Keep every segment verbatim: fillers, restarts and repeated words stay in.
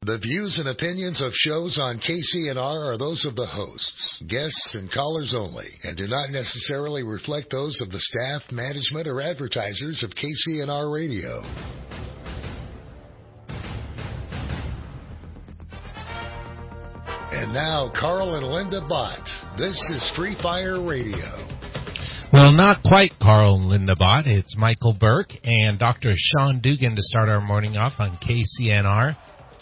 The views and opinions of shows on K C N R are those of the hosts, guests, and callers only, and do not necessarily reflect those of the staff, management, or advertisers of K C N R Radio. And now, Carl and Linda Bott. This is Free Fire Radio. Well, not quite Carl and Linda Bott. It's Michael Burke and Doctor Sean Dugan to start our morning off on K C N R,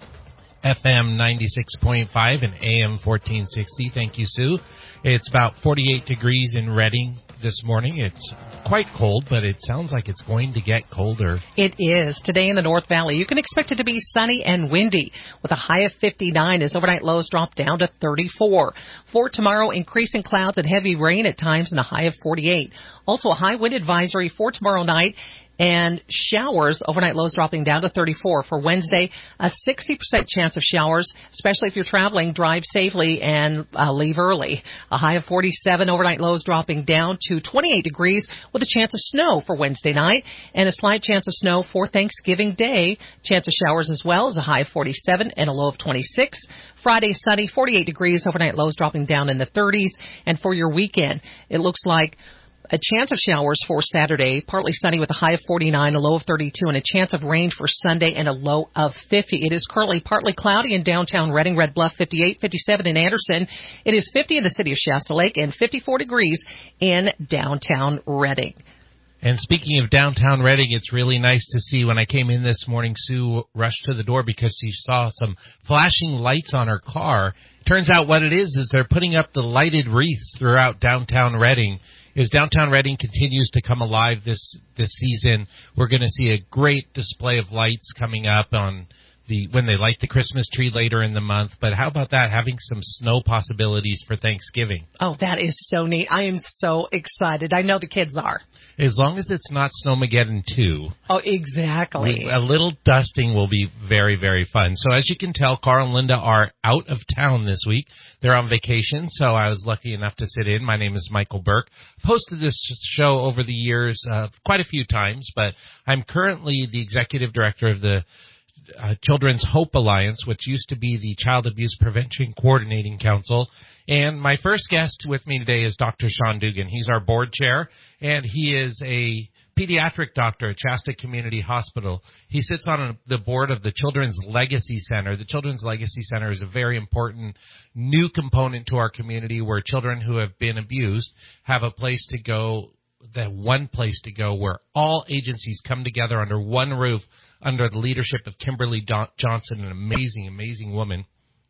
F M ninety-six point five and A M fourteen sixty. Thank you, Sue. It's about forty-eight degrees in Reading this morning. It's quite cold, but it sounds like it's going to get colder. It is. Today in the North Valley, you can expect it to be sunny and windy with a high of fifty-nine as overnight lows drop down to thirty-four. For tomorrow, increasing clouds and heavy rain at times and a high of forty-eight. Also a high wind advisory for tomorrow night and showers, overnight lows dropping down to thirty-four. For Wednesday, a sixty percent chance of showers, especially if you're traveling. Drive safely and uh, leave early. A high of forty-seven, overnight lows dropping down to twenty-eight degrees with a chance of snow for Wednesday night and a slight chance of snow for Thanksgiving Day. Chance of showers as well as a high of forty-seven and a low of twenty-six. Friday, sunny, forty-eight degrees, overnight lows dropping down in the thirties. And for your weekend, it looks like a chance of showers for Saturday, partly sunny with a high of forty-nine, a low of thirty-two, and a chance of rain for Sunday and a low of fifty. It is currently partly cloudy in downtown Reading, Red Bluff fifty-eight, fifty-seven in Anderson. It is fifty in the city of Shasta Lake and fifty-four degrees in downtown Reading. And speaking of downtown Reading, it's really nice to see when I came in this morning, Sue rushed to the door because she saw some flashing lights on her car. Turns out what it is is they're putting up the lighted wreaths throughout downtown Reading. As downtown Reading continues to come alive this this season, we're going to see a great display of lights coming up on the when they light the Christmas tree later in the month. But how about that, having some snow possibilities for Thanksgiving? Oh, that is so neat. I am so excited. I know the kids are. As long as it's not Snowmageddon two. Oh, exactly. A little dusting will be very, very fun. So as you can tell, Carl and Linda are out of town this week. They're on vacation, so I was lucky enough to sit in. My name is Michael Burke. I've hosted this show over the years uh, quite a few times, but I'm currently the executive director of the Uh, Children's Hope Alliance, which used to be the Child Abuse Prevention Coordinating Council. And my first guest with me today is Doctor Sean Dugan. He's our board chair, and he is a pediatric doctor at Shasta Community Hospital. He sits on a, the board of the Children's Legacy Center. The Children's Legacy Center is a very important new component to our community where children who have been abused have a place to go, that one place to go where all agencies come together under one roof under the leadership of Kimberly Johnson, an amazing, amazing woman,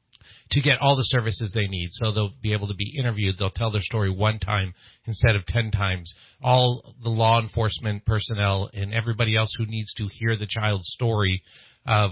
to get all the services they need. So they'll be able to be interviewed. They'll tell their story one time instead of ten times. All the law enforcement personnel and everybody else who needs to hear the child's story of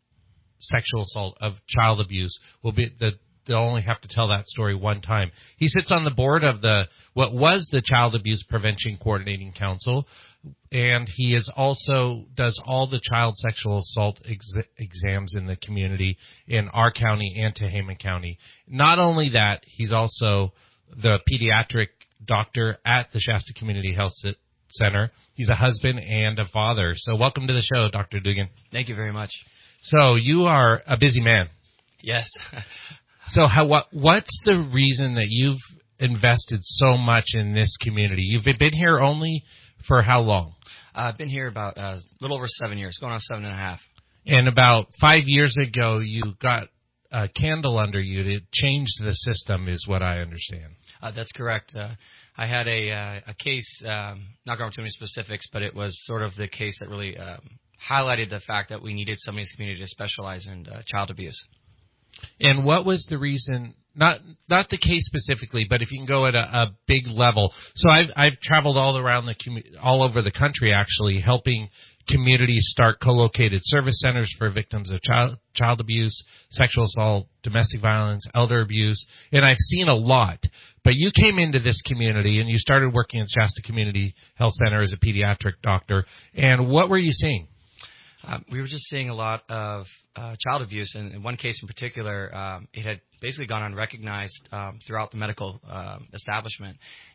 sexual assault, of child abuse, will be the they'll only have to tell that story one time. He sits on the board of the what was the Child Abuse Prevention Coordinating Council, and he is also does all the child sexual assault ex- exams in the community in our county and Tehama County. Not only that, he's also the pediatric doctor at the Shasta Community Health Center. He's a husband and a father. So welcome to the show, Doctor Dugan. Thank you very much. So you are a busy man. Yes. So how, what, what's the reason that you've invested so much in this community? You've been here only for how long? Uh, I've been here about uh, a little over seven years, going on seven and a half. And about five years ago, you got a candle under you to change the system, is what I understand. Uh, that's correct. Uh, I had a, uh, a case, um, not going into too many specifics, but it was sort of the case that really um, highlighted the fact that we needed somebody in this community to specialize in uh, child abuse. And what was the reason, not not the case specifically, but if you can go at a, a big level. So I've, I've traveled all around the all over the country, actually, helping communities start co-located service centers for victims of child child abuse, sexual assault, domestic violence, elder abuse, and I've seen a lot. But you came into this community and you started working at Shasta Community Health Center as a pediatric doctor. And what were you seeing? Uh, we were just seeing a lot of uh, child abuse, and in one case in particular, um, it had basically gone unrecognized um, throughout the medical uh, establishment.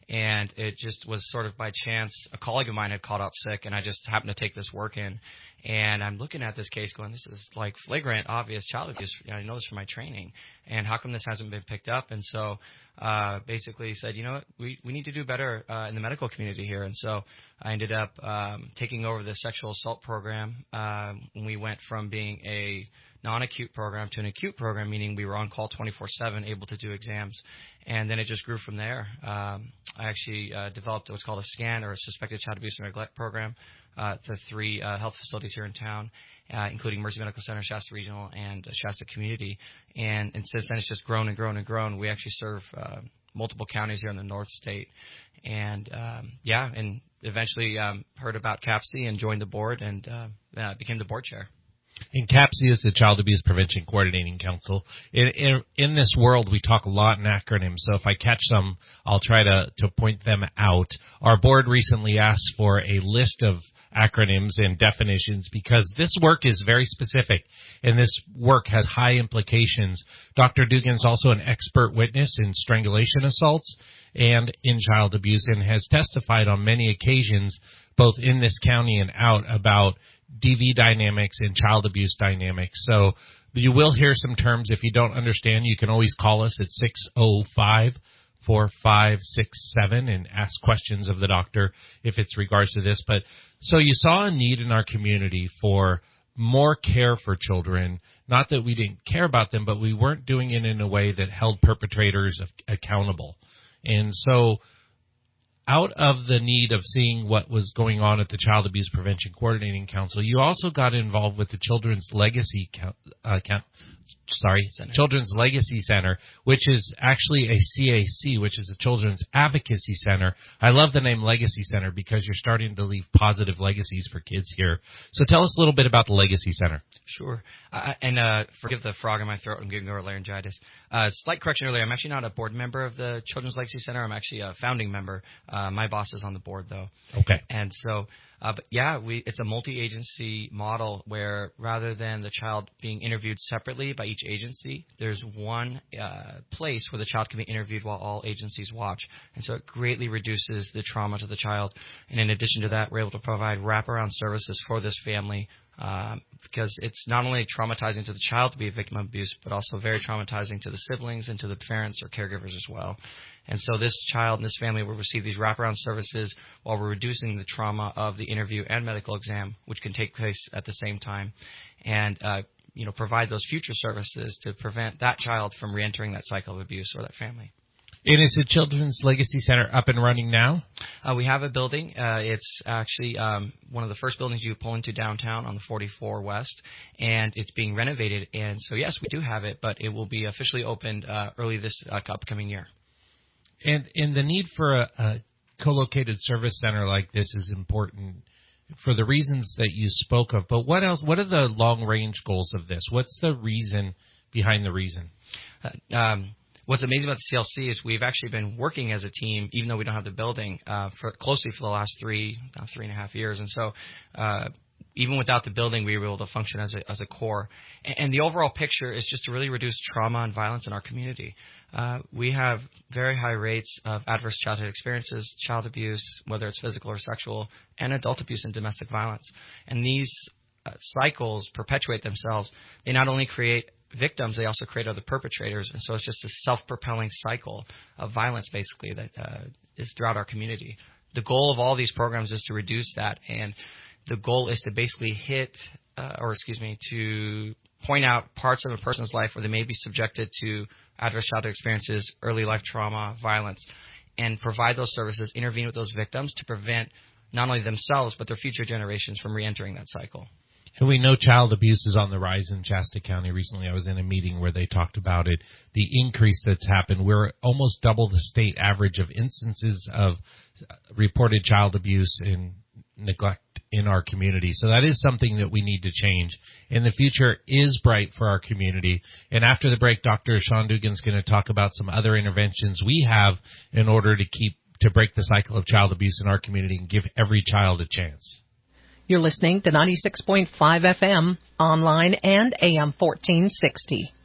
And it just was sort of by chance. A colleague of mine had called out sick, and I just happened to take this work in. And I'm looking at this case going, this is like flagrant, obvious child abuse. You know, I know this from my training. And how come this hasn't been picked up? And so uh, basically said, you know what, we, we need to do better uh, in the medical community here. And so I ended up um, taking over the sexual assault program. Um, we went from being a non-acute program to an acute program, meaning we were on call twenty-four seven, able to do exams. And then it just grew from there. Um, I actually uh, developed what's called a SCAN, or a Suspected Child Abuse and Neglect program, uh, the three uh, health facilities here in town, uh, including Mercy Medical Center, Shasta Regional, and uh, Shasta Community. And, and since then, it's just grown and grown and grown. We actually serve uh, multiple counties here in the North State. And, um, yeah, and eventually um, heard about CAPCE and joined the board and uh, uh, became the board chair. And CAPCE is the Child Abuse Prevention Coordinating Council. In, in, in this world, we talk a lot in acronyms, so if I catch some, I'll try to, to point them out. Our board recently asked for a list of acronyms and definitions because this work is very specific, and this work has high implications. Doctor Dugan is also an expert witness in strangulation assaults and in child abuse, and has testified on many occasions, both in this county and out, about D V dynamics and child abuse dynamics. So you will hear some terms. If you don't understand, you can always call us at six oh five, four five six seven and ask questions of the doctor if it's regards to this. But so you saw a need in our community for more care for children. Not that we didn't care about them, but we weren't doing it in a way that held perpetrators accountable. And so out of the need of seeing what was going on at the Child Abuse Prevention Coordinating Council, you also got involved with the Children's Legacy uh, sorry, Center. Children's Legacy Center, which is actually a C A C, which is a Children's Advocacy Center. I love the name Legacy Center because you're starting to leave positive legacies for kids here. So tell us a little bit about the Legacy Center. Sure. Uh, and uh, forgive the frog in my throat. I'm getting over laryngitis. Uh, slight correction earlier. I'm actually not a board member of the Children's Legacy Center. I'm actually a founding member. Uh, my boss is on the board, though. Okay. And so, uh, but yeah, we it's a multi-agency model where rather than the child being interviewed separately by each agency, there's one uh, place where the child can be interviewed while all agencies watch. And so it greatly reduces the trauma to the child. And in addition to that, we're able to provide wraparound services for this family. Um, because it's not only traumatizing to the child to be a victim of abuse, but also very traumatizing to the siblings and to the parents or caregivers as well. And so this child and this family will receive these wraparound services while we're reducing the trauma of the interview and medical exam, which can take place at the same time, and uh, you know, provide those future services to prevent that child from reentering that cycle of abuse or that family. And is the Children's Legacy Center up and running now? Uh, we have a building. Uh, it's actually um, one of the first buildings you pull into downtown on the forty-four West, and it's being renovated. And so, yes, we do have it, but it will be officially opened uh, early this uh, upcoming year. And, and the need for a, a co-located service center like this is important for the reasons that you spoke of. But what else? What are the long-range goals of this? What's the reason behind the reason? Uh, um, What's amazing about the C L C is we've actually been working as a team, even though we don't have the building, uh, for closely for the last three, uh, three and a half years. And so, uh, even without the building, we were able to function as a, as a core. And, and the overall picture is just to really reduce trauma and violence in our community. Uh, we have very high rates of adverse childhood experiences, child abuse, whether it's physical or sexual, and adult abuse and domestic violence. And these uh, cycles perpetuate themselves. They not only create victims, they also create other perpetrators, and so it's just a self-propelling cycle of violence, basically, that uh, is throughout our community. The goal of all these programs is to reduce that, and the goal is to basically hit, uh, or excuse me, to point out parts of a person's life where they may be subjected to adverse childhood experiences, early life trauma, violence, and provide those services, intervene with those victims to prevent not only themselves but their future generations from reentering that cycle. And we know child abuse is on the rise in Shasta County. Recently I was in a meeting where they talked about it, the increase that's happened. We're almost double the state average of instances of reported child abuse and neglect in our community. So that is something that we need to change. And the future is bright for our community. And after the break, Doctor Sean Dugan is going to talk about some other interventions we have in order to keep to break the cycle of child abuse in our community and give every child a chance. You're listening to ninety-six point five F M, online and A M fourteen sixty.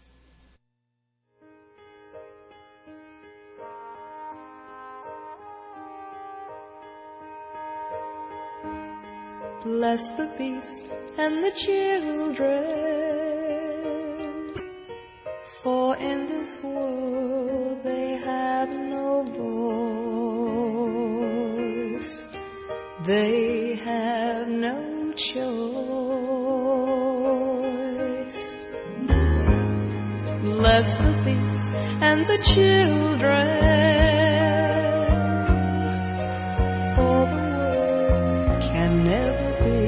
Bless the beasts and the children, for in this world they have no voice, they have no choice. Bless the beasts and the children, for the world can never be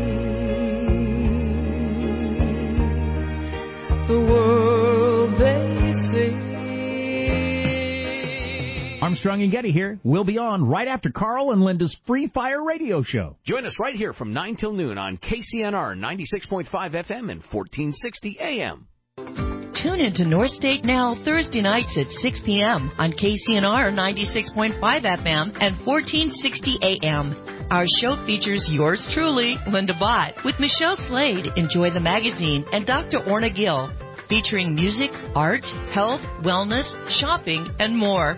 the world they see. Armstrong and Getty here. We'll be on right after Carl and Linda's Free Fire Radio Show. Join us right here from nine till noon on K C N R ninety-six point five F M and fourteen sixty A M. Tune into North State Now Thursday nights at six p.m. on K C N R ninety-six point five F M and fourteen sixty A M. Our show features yours truly, Linda Bott, with Michelle Slade, Enjoy the Magazine, and Doctor Orna Gill, featuring music, art, health, wellness, shopping, and more.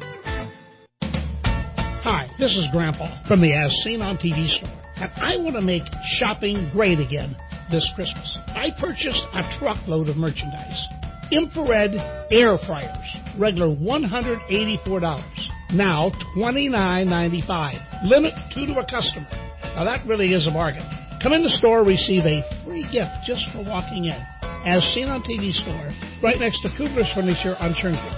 Hi, this is Grandpa from the As Seen on T V store, and I want to make shopping great again this Christmas. I purchased a truckload of merchandise. Infrared air fryers, regular one hundred eighty-four dollars, now twenty-nine ninety-five. Limit two to a customer. Now that really is a bargain. Come in the store, receive a free gift just for walking in. As Seen on T V store, right next to Kugler's Furniture on Churn Creek.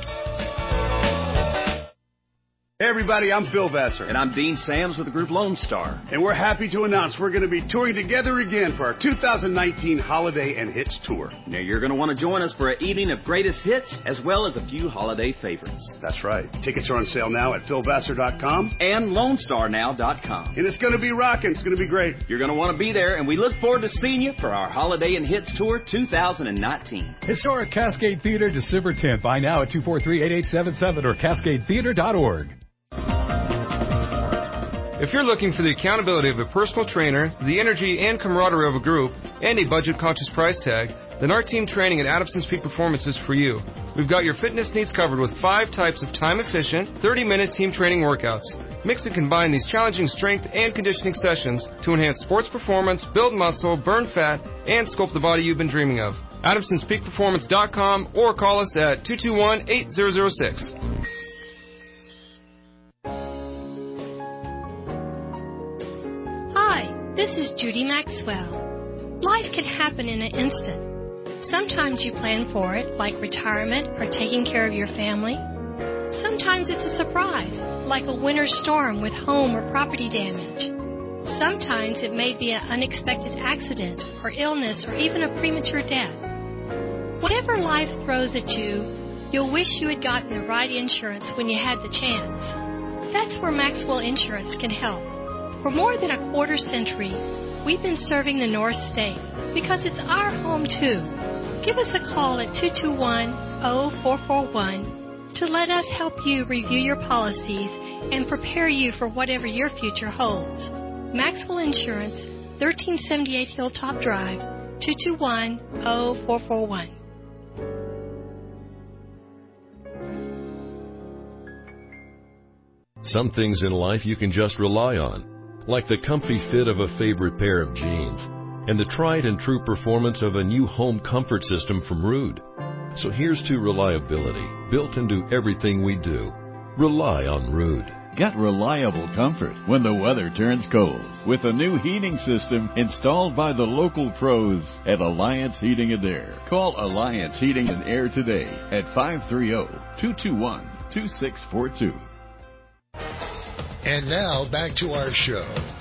Hey everybody, I'm Phil Vassar. And I'm Dean Sams with the group Lone Star. And we're happy to announce we're going to be touring together again for our two thousand nineteen Holiday and Hits Tour. Now you're going to want to join us for an evening of greatest hits as well as a few holiday favorites. That's right. Tickets are on sale now at phil vassar dot com and lone star now dot com. And it's going to be rocking. It's going to be great. You're going to want to be there, and we look forward to seeing you for our Holiday and Hits Tour two thousand nineteen. Historic Cascade Theater, December tenth. Buy now at two four three, eight eight seven seven or cascade theater dot org. If you're looking for the accountability of a personal trainer, the energy and camaraderie of a group, and a budget-conscious price tag, then our team training at Adamson's Peak Performance is for you. We've got your fitness needs covered with five types of time-efficient, thirty-minute team training workouts. Mix and combine these challenging strength and conditioning sessions to enhance sports performance, build muscle, burn fat, and sculpt the body you've been dreaming of. Adamsons Peak Performance dot com or call us at two two one, eight zero zero six. Hi, this is Judy Maxwell. Life can happen in an instant. Sometimes you plan for it, like retirement or taking care of your family. Sometimes it's a surprise, like a winter storm with home or property damage. Sometimes it may be an unexpected accident or illness or even a premature death. Whatever life throws at you, you'll wish you had gotten the right insurance when you had the chance. That's where Maxwell Insurance can help. For more than a quarter century, we've been serving the North State because it's our home too. Give us a call at two two one, zero four four one to let us help you review your policies and prepare you for whatever your future holds. Maxwell Insurance, thirteen seventy-eight Hilltop Drive, two two one, zero four four one. Some things in life you can just rely on, like the comfy fit of a favorite pair of jeans and the tried and true performance of a new home comfort system from Ruud. So here's to reliability, built into everything we do. Rely on Ruud. Get reliable comfort when the weather turns cold with a new heating system installed by the local pros at Alliance Heating and Air. Call Alliance Heating and Air today at five three zero, two two one, two six four two. And now, back to our show.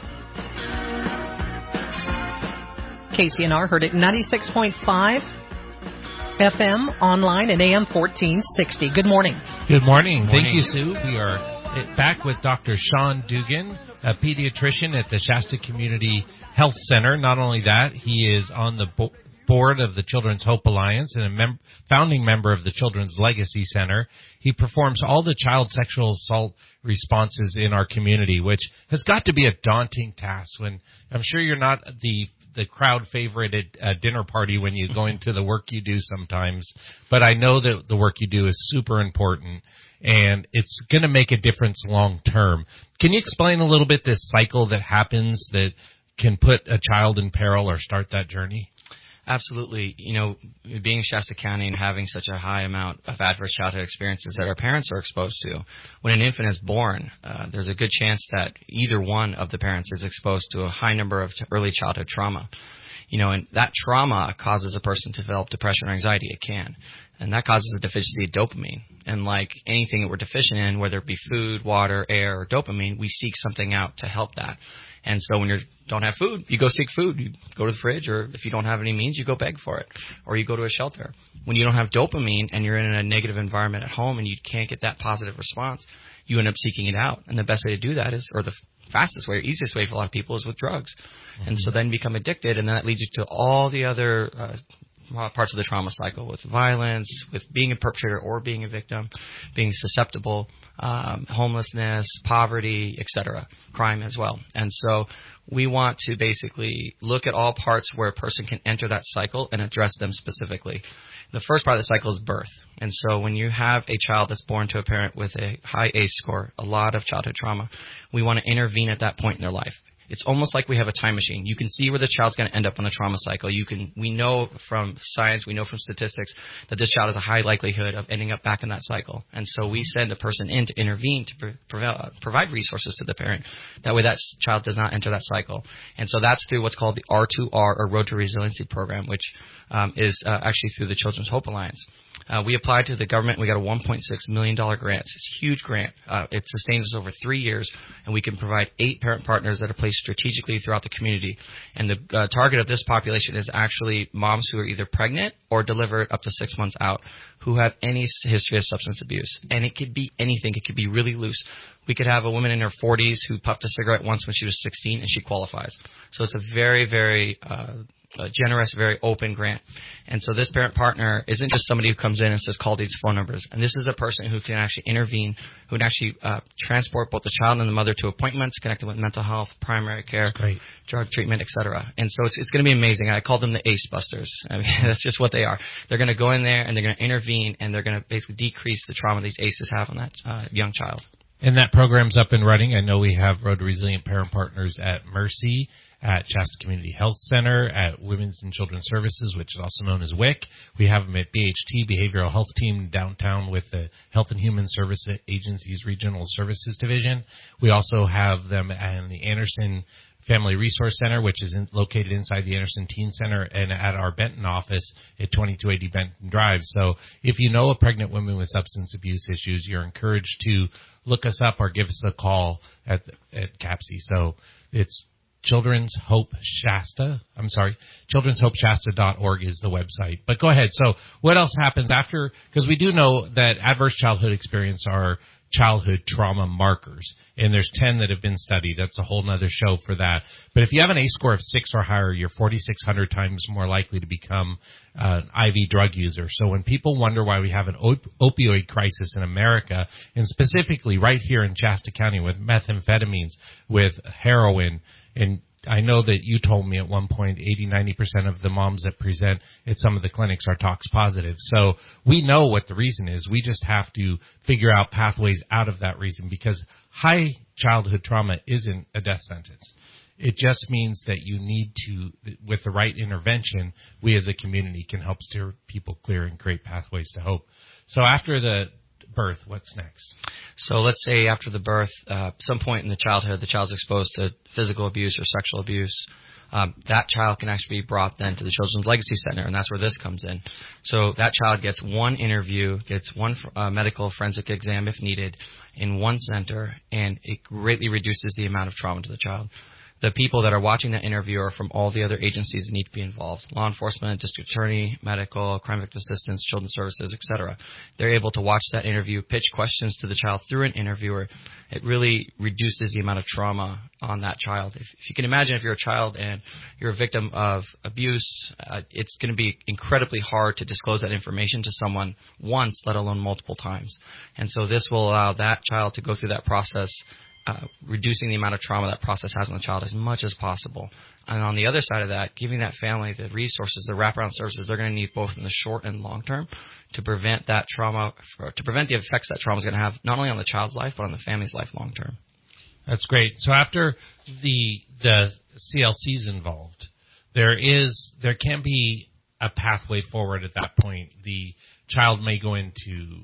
K C N R heard it ninety-six point five F M, online and A M fourteen sixty. Good morning. Good morning. Good morning. Thank you, Sue. We are back with Doctor Sean Dugan, a pediatrician at the Shasta Community Health Center. Not only that, he is on the bo- board of the Children's Hope Alliance and a mem- founding member of the Children's Legacy Center. He performs all the child sexual assault responses in our community, which has got to be a daunting task. When I'm sure you're not the the crowd favorite at a dinner party when you go into the work you do sometimes, but I know that the work you do is super important and it's going to make a difference long term. Can you explain a little bit this cycle that happens, that can put a child in peril or start that journey? Absolutely. You know, being Shasta County and having such a high amount of adverse childhood experiences that our parents are exposed to, when an infant is born, uh, there's a good chance that either one of the parents is exposed to a high number of early childhood trauma. You know, and that trauma causes a person to develop depression or anxiety. It can. And that causes a deficiency of dopamine. And like anything that we're deficient in, whether it be food, water, air, or dopamine, we seek something out to help that. And so when you don't have food, you go seek food. You go to the fridge, or if you don't have any means, you go beg for it, or you go to a shelter. When you don't have dopamine and you're in a negative environment at home and you can't get that positive response, you end up seeking it out. And the best way to do that is, or the fastest way, or easiest way for a lot of people is with drugs. Mm-hmm. And so then you become addicted, and then that leads you to all the other uh, parts of the trauma cycle, with violence, with being a perpetrator or being a victim, being susceptible, um, homelessness, poverty, et cetera, crime as well. And so we want to basically look at all parts where a person can enter that cycle and address them specifically. The first part of the cycle is birth. And so when you have a child that's born to a parent with a high A C E score, a lot of childhood trauma, we want to intervene at that point in their life. It's almost like we have a time machine. You can see where the child's going to end up on the trauma cycle. You can, we know from science, we know from statistics that this child has a high likelihood of ending up back in that cycle. And so we send a person in to intervene to pro- pro- provide resources to the parent. That way that child does not enter that cycle. And so that's through what's called the R two R, or Road to Resiliency program, which um, is uh, actually through the Children's Hope Alliance. Uh, we applied to the government. We got a one point six million dollars grant. It's a huge grant. Uh, it sustains us over three years, and we can provide eight parent partners that are placed strategically throughout the community. And the uh, target of this population is actually moms who are either pregnant or delivered up to six months out, who have any history of substance abuse. And it could be anything. It could be really loose. We could have a woman in her forties who puffed a cigarette once when she was sixteen, and she qualifies. So it's a very, very uh, a generous, very open grant. And so this parent partner isn't just somebody who comes in and says, call these phone numbers. And this is a person who can actually intervene, who can actually uh, transport both the child and the mother to appointments, connected with mental health, primary care, drug treatment, et cetera. And so it's, it's going to be amazing. I call them the A C E busters. I mean, that's just what they are. They're going to go in there and they're going to intervene, and they're going to basically decrease the trauma these A C Es have on that uh, young child. And that program's up and running. I know we have Road to Resilient Parent Partners at Mercy, at Shasta Community Health Center, at Women's and Children's Services, which is also known as W I C. We have them at B H T, Behavioral Health Team, downtown with the Health and Human Service Agency's Regional Services Division. We also have them in the Anderson Family Resource Center, which is in, located inside the Anderson Teen Center, and at our Benton office at twenty-two eighty Benton Drive. So if you know a pregnant woman with substance abuse issues, you're encouraged to look us up or give us a call at at C A P S I. So it's Children's Hope Shasta. I'm sorry, children's hope shasta dot org is the website. But go ahead. So what else happens after? Because we do know that adverse childhood experience are childhood trauma markers, and there's ten that have been studied. That's a whole nother show for that. But if you have an A C E score of six or higher, you're forty-six hundred times more likely to become uh, an I V drug user. So when people wonder why we have an op- opioid crisis in America, and specifically right here in Shasta County with methamphetamines, with heroin, and I know that you told me at one point eighty, ninety percent of the moms that present at some of the clinics are tox positive. So we know what the reason is. We just have to figure out pathways out of that reason, because high childhood trauma isn't a death sentence. It just means that you need to, with the right intervention, we as a community can help steer people clear and create pathways to hope. So after the birth, what's next? So let's say after the birth, uh, some point in the childhood, the child's exposed to physical abuse or sexual abuse. Um, that child can actually be brought then to the Children's Legacy Center, and that's where this comes in. So that child gets one interview, gets one uh, medical forensic exam if needed in one center, and it greatly reduces the amount of trauma to the child. The people that are watching that interview are from all the other agencies that need to be involved: law enforcement, district attorney, medical, crime victim assistance, children's services, et cetera. They're able to watch that interview, pitch questions to the child through an interviewer. It really reduces the amount of trauma on that child. If, if you can imagine, if you're a child and you're a victim of abuse, uh, it's going to be incredibly hard to disclose that information to someone once, let alone multiple times. And so this will allow that child to go through that process, Uh, reducing the amount of trauma that process has on the child as much as possible. And on the other side of that, giving that family the resources, the wraparound services they're going to need both in the short and long term to prevent that trauma, for, to prevent the effects that trauma is going to have not only on the child's life but on the family's life long term. That's great. So after the the C L C is involved, there is there can be a pathway forward at that point. The child may go into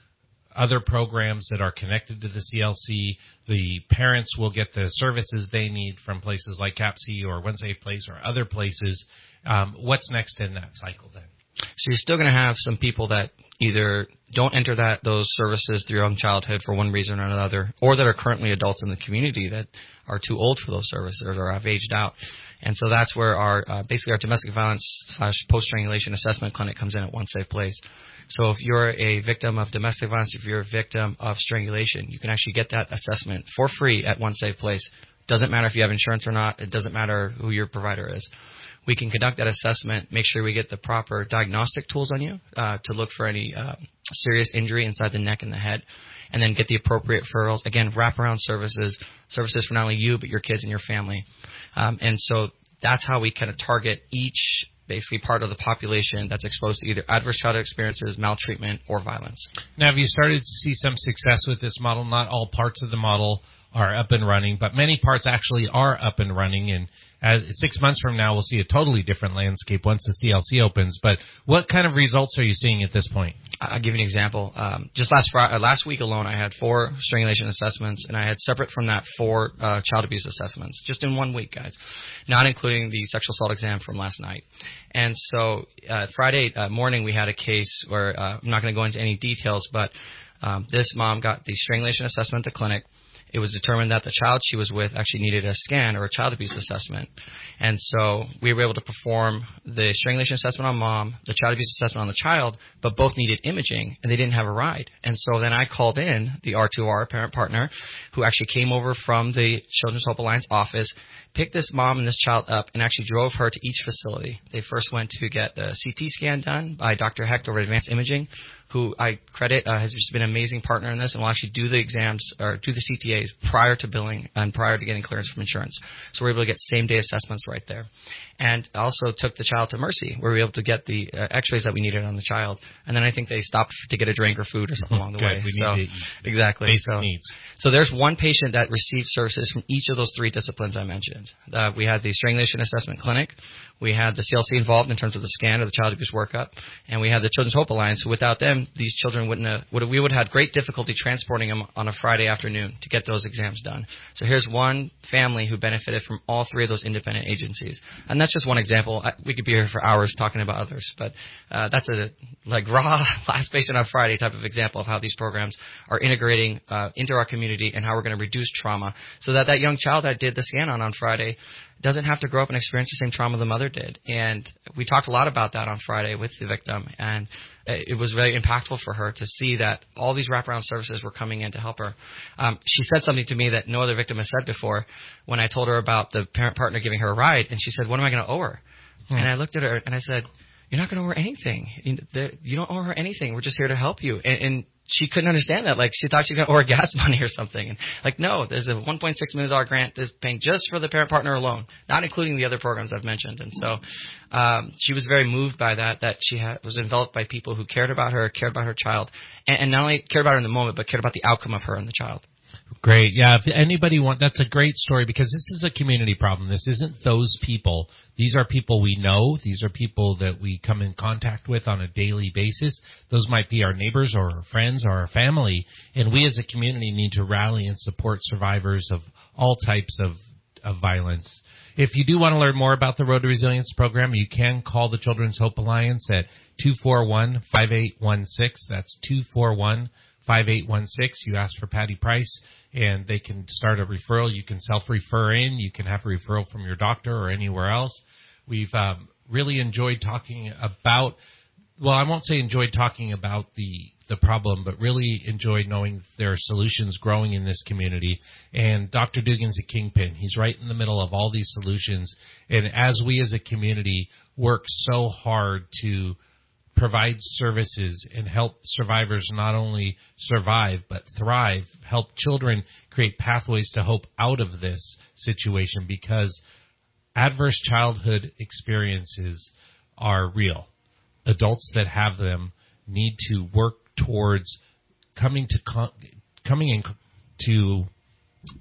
other programs that are connected to the C L C. The parents will get the services they need from places like CAPC or One Safe Place or other places. Um, what's next in that cycle then? So you're still going to have some people that either don't enter that those services through young childhood for one reason or another, or that are currently adults in the community that are too old for those services or have aged out. And so that's where our uh, basically our domestic violence slash post-strangulation assessment clinic comes in at One Safe Place. So if you're a victim of domestic violence, if you're a victim of strangulation, you can actually get that assessment for free at One Safe Place. Doesn't matter if you have insurance or not. It doesn't matter who your provider is. We can conduct that assessment, make sure we get the proper diagnostic tools on you uh, to look for any uh, serious injury inside the neck and the head, and then get the appropriate referrals. Again, wraparound services, services for not only you but your kids and your family. Um, and so that's how we kind of target each basically part of the population that's exposed to either adverse childhood experiences, maltreatment, or violence. Now, have you started to see some success with this model? Not all parts of the model are up and running, but many parts actually are up and running, and as six months from now, we'll see a totally different landscape once the C L C opens. But what kind of results are you seeing at this point? I'll give you an example. Um, just last Friday, last week alone, I had four strangulation assessments, and I had separate from that four uh, child abuse assessments, just in one week, guys, not including the sexual assault exam from last night. And so uh, Friday uh, morning, we had a case where uh, I'm not going to go into any details, but um, this mom got the strangulation assessment at the clinic. It was determined that the child she was with actually needed a scan or a child abuse assessment. And so we were able to perform the strangulation assessment on mom, the child abuse assessment on the child, but both needed imaging, and they didn't have a ride. And so then I called in the R two R, parent partner, who actually came over from the Children's Hope Alliance office, picked this mom and this child up, and actually drove her to each facility. They first went to get the C T scan done by Doctor Hecht over at Advanced Imaging, who I credit uh, has just been an amazing partner in this, and will actually do the exams or do the C T As prior to billing and prior to getting clearance from insurance. So we're able to get same-day assessments right there. And also took the child to Mercy, where we were able to get the uh, x-rays that we needed on the child. And then I think they stopped to get a drink or food or something along the Good. way. We so, need to eat. Exactly. Basic so, needs. So there's one patient that received services from each of those three disciplines I mentioned. Uh, we had the strangulation assessment clinic. We had the C L C involved in terms of the scan or the child abuse workup, and we had the Children's Hope Alliance, who without them, these children wouldn't have, would have, we would have had great difficulty transporting them on a Friday afternoon to get those exams done. So here's one family who benefited from all three of those independent agencies. And that's just one example. I, we could be here for hours talking about others, but uh, that's a like raw last patient on Friday type of example of how these programs are integrating uh, into our community and how we're going to reduce trauma so that that young child that did the scan on on Friday doesn't have to grow up and experience the same trauma the mother did. And we talked a lot about that on Friday with the victim, and it was very impactful for her to see that all these wraparound services were coming in to help her. Um, she said something to me that no other victim has said before when I told her about the parent partner giving her a ride, and she said, "What am I going to owe her?" Hmm. And I looked at her and I said, "You're not going to owe her anything. You don't owe her anything. We're just here to help you." And, and she couldn't understand that. Like, she thought she was going to owe her gas money or something. And like, no, there's a one point six million dollars grant that's paying just for the parent partner alone, not including the other programs I've mentioned. And so um, she was very moved by that, that she had, was enveloped by people who cared about her, cared about her child, and, and not only cared about her in the moment, but cared about the outcome of her and the child. Great. Yeah, if anybody want, that's a great story, because this is a community problem. This isn't those people. These are people we know. These are people that we come in contact with on a daily basis. Those might be our neighbors or our friends or our family. And we as a community need to rally and support survivors of all types of, of violence. If you do want to learn more about the Road to Resilience program, you can call the Children's Hope Alliance at two four one, five eight one six. That's two four one, five eight one six. You ask for Patty Price, and they can start a referral. You can self-refer in. You can have a referral from your doctor or anywhere else. We've um, really enjoyed talking about, well, I won't say enjoyed talking about the the problem, but really enjoyed knowing there are solutions growing in this community. And Doctor Dugan's a kingpin. He's right in the middle of all these solutions. And as we as a community work so hard to provide services and help survivors not only survive but thrive, help children create pathways to hope out of this situation, because adverse childhood experiences are real. Adults that have them need to work towards coming to coming in to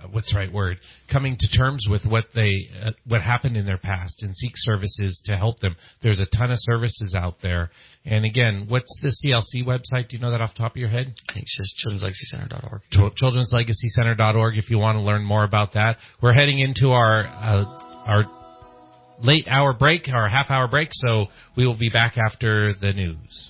what's the right word, coming to terms with what they uh, what happened in their past and seek services to help them. There's a ton of services out there. And again, what's the C L C website? Do you know that off the top of your head? I think it's just children's legacy center dot org. children's legacy center dot org if you want to learn more about that. We're heading into our uh, our late hour break, our half hour break, so we will be back after the news.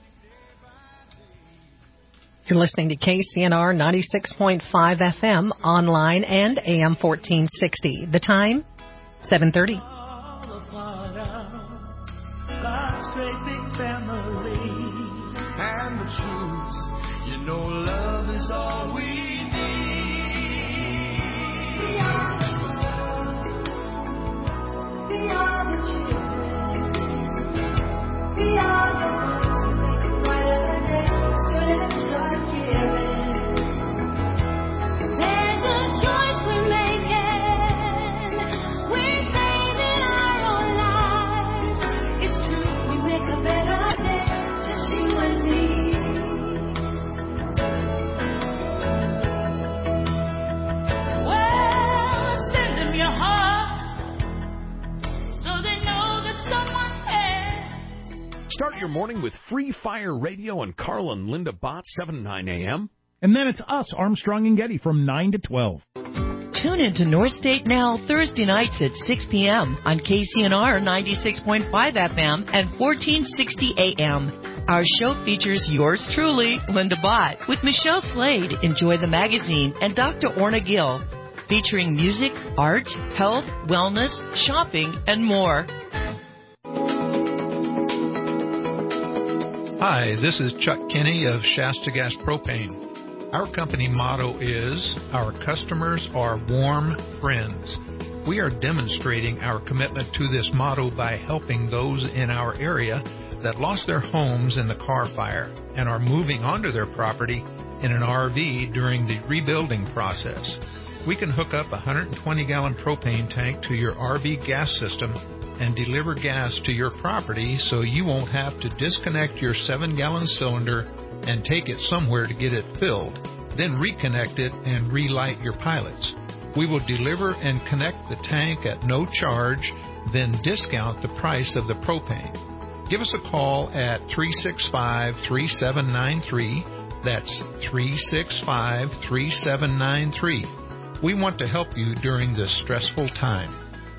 You're listening to K C N R ninety-six point five F M, online and A M fourteen sixty. The time, seven thirty. God's great big family, and the truth, you know love is all we need. We are the children, we are the children, we are the ones who make a brighter day, so let's start giving. There's a choice we're making, we're saving our own lives. It's true, we make a better day, just you and me. Well, send them your heart, so they know that someone cares. Start your morning with Free Fire Radio and Carl and Linda Bott, seven to nine a.m. And then it's us, Armstrong and Getty, from nine to twelve. Tune into North State Now Thursday nights at six p.m. on K C N R ninety-six point five F M and fourteen sixty A M. Our show features yours truly, Linda Bott, with Michelle Slade, Enjoy the Magazine, and Doctor Orna Gill, featuring music, art, health, wellness, shopping, and more. Hi, this is Chuck Kinney of Shasta Gas Propane. Our company motto is, our customers are warm friends. We are demonstrating our commitment to this motto by helping those in our area that lost their homes in the Carr Fire and are moving onto their property in an R V during the rebuilding process. We can hook up a one hundred twenty gallon propane tank to your R V gas system and deliver gas to your property so you won't have to disconnect your seven gallon cylinder and take it somewhere to get it filled, then reconnect it and relight your pilots. We will deliver and connect the tank at no charge, then discount the price of the propane. Give us a call at three six five, three seven nine three. That's three six five, three seven nine three. We want to help you during this stressful time.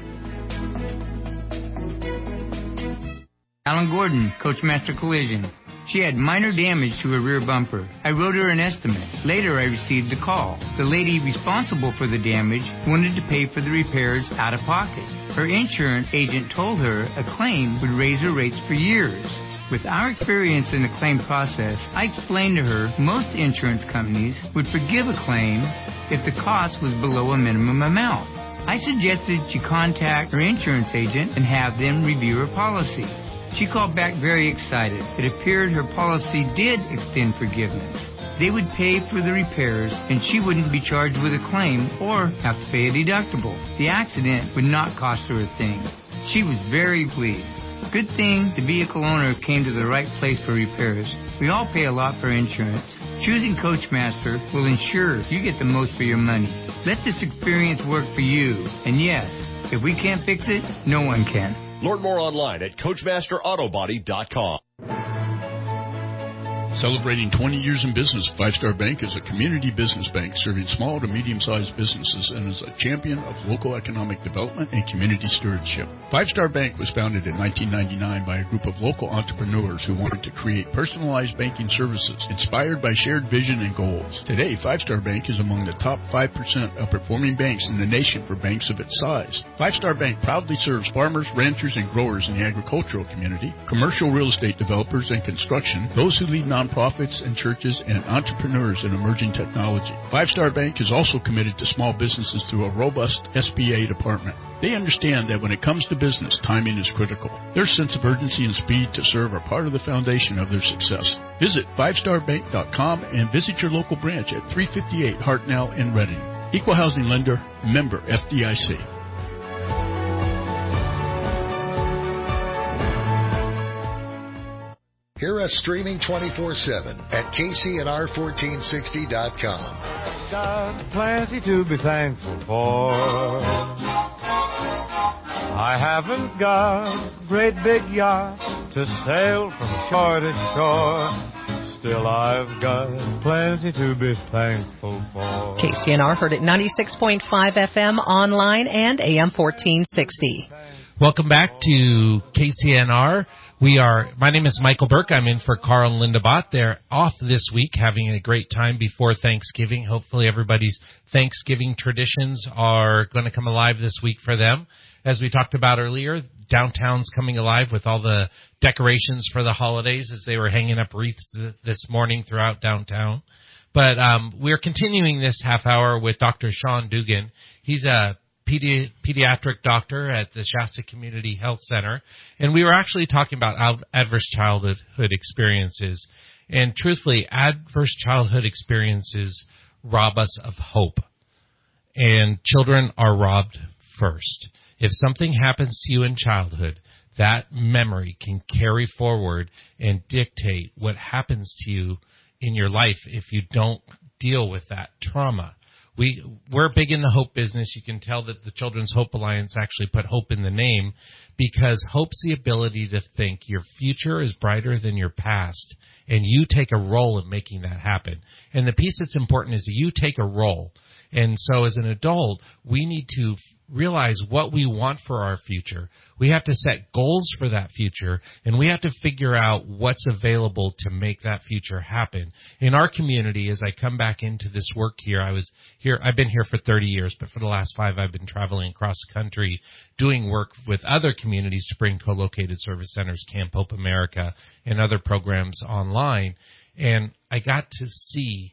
Alan Gordon, Coachmaster Collision. She had minor damage to her rear bumper. I wrote her an estimate. Later, I received a call. The lady responsible for the damage wanted to pay for the repairs out of pocket. Her insurance agent told her a claim would raise her rates for years. With our experience in the claim process, I explained to her most insurance companies would forgive a claim if the cost was below a minimum amount. I suggested she contact her insurance agent and have them review her policy. She called back very excited. It appeared her policy did extend forgiveness. They would pay for the repairs, and she wouldn't be charged with a claim or have to pay a deductible. The accident would not cost her a thing. She was very pleased. Good thing the vehicle owner came to the right place for repairs. We all pay a lot for insurance. Choosing Coachmaster will ensure you get the most for your money. Let this experience work for you. And yes, if we can't fix it, no one can. Learn more online at coachmaster auto body dot com. Celebrating twenty years in business, Five Star Bank is a community business bank serving small to medium-sized businesses and is a champion of local economic development and community stewardship. Five Star Bank was founded in nineteen ninety-nine by a group of local entrepreneurs who wanted to create personalized banking services inspired by shared vision and goals. Today, Five Star Bank is among the top five percent of performing banks in the nation for banks of its size. Five Star Bank proudly serves farmers, ranchers, and growers in the agricultural community, commercial real estate developers and construction, those who lead non nonprofits and churches, and entrepreneurs in emerging technology. Five Star Bank is also committed to small businesses through a robust S B A department. They understand that when it comes to business, timing is critical. Their sense of urgency and speed to serve are part of the foundation of their success. Visit five star bank dot com and visit your local branch at three fifty-eight Hartnell in Reading. Equal housing lender, member F D I C. Hear us streaming twenty-four seven at K C N R fourteen sixty dot com. Got plenty to be thankful for. I haven't got a great big yacht to sail from shore to shore. Still, I've got plenty to be thankful for. K C N R heard at ninety-six point five F M online and A M fourteen sixty. Welcome back to K C N R. We are, my name is Michael Burke. I'm in for Carl and Linda Bott. They're off this week, having a great time before Thanksgiving. Hopefully everybody's Thanksgiving traditions are going to come alive this week for them. As we talked about earlier, downtown's coming alive with all the decorations for the holidays as they were hanging up wreaths this morning throughout downtown. But um, we're continuing this half hour with Doctor Sean Dugan. He's a Pedi- pediatric doctor at the Shasta Community Health Center, and we were actually talking about ad- adverse childhood experiences. And truthfully, adverse childhood experiences rob us of hope, and children are robbed first. If something happens to you in childhood, that memory can carry forward and dictate what happens to you in your life if you don't deal with that trauma. We, we're big in the hope business. You can tell that the Children's Hope Alliance actually put hope in the name because hope's the ability to think your future is brighter than your past, and you take a role in making that happen. And the piece that's important is that you take a role. And so as an adult, we need to realize what we want for our future. We have to set goals for that future, and we have to figure out what's available to make that future happen. In our community, as I come back into this work here, I was here, I've been here for thirty years, but for the last five, I've been traveling across the country doing work with other communities to bring co-located service centers, Camp Hope America, and other programs online. And I got to see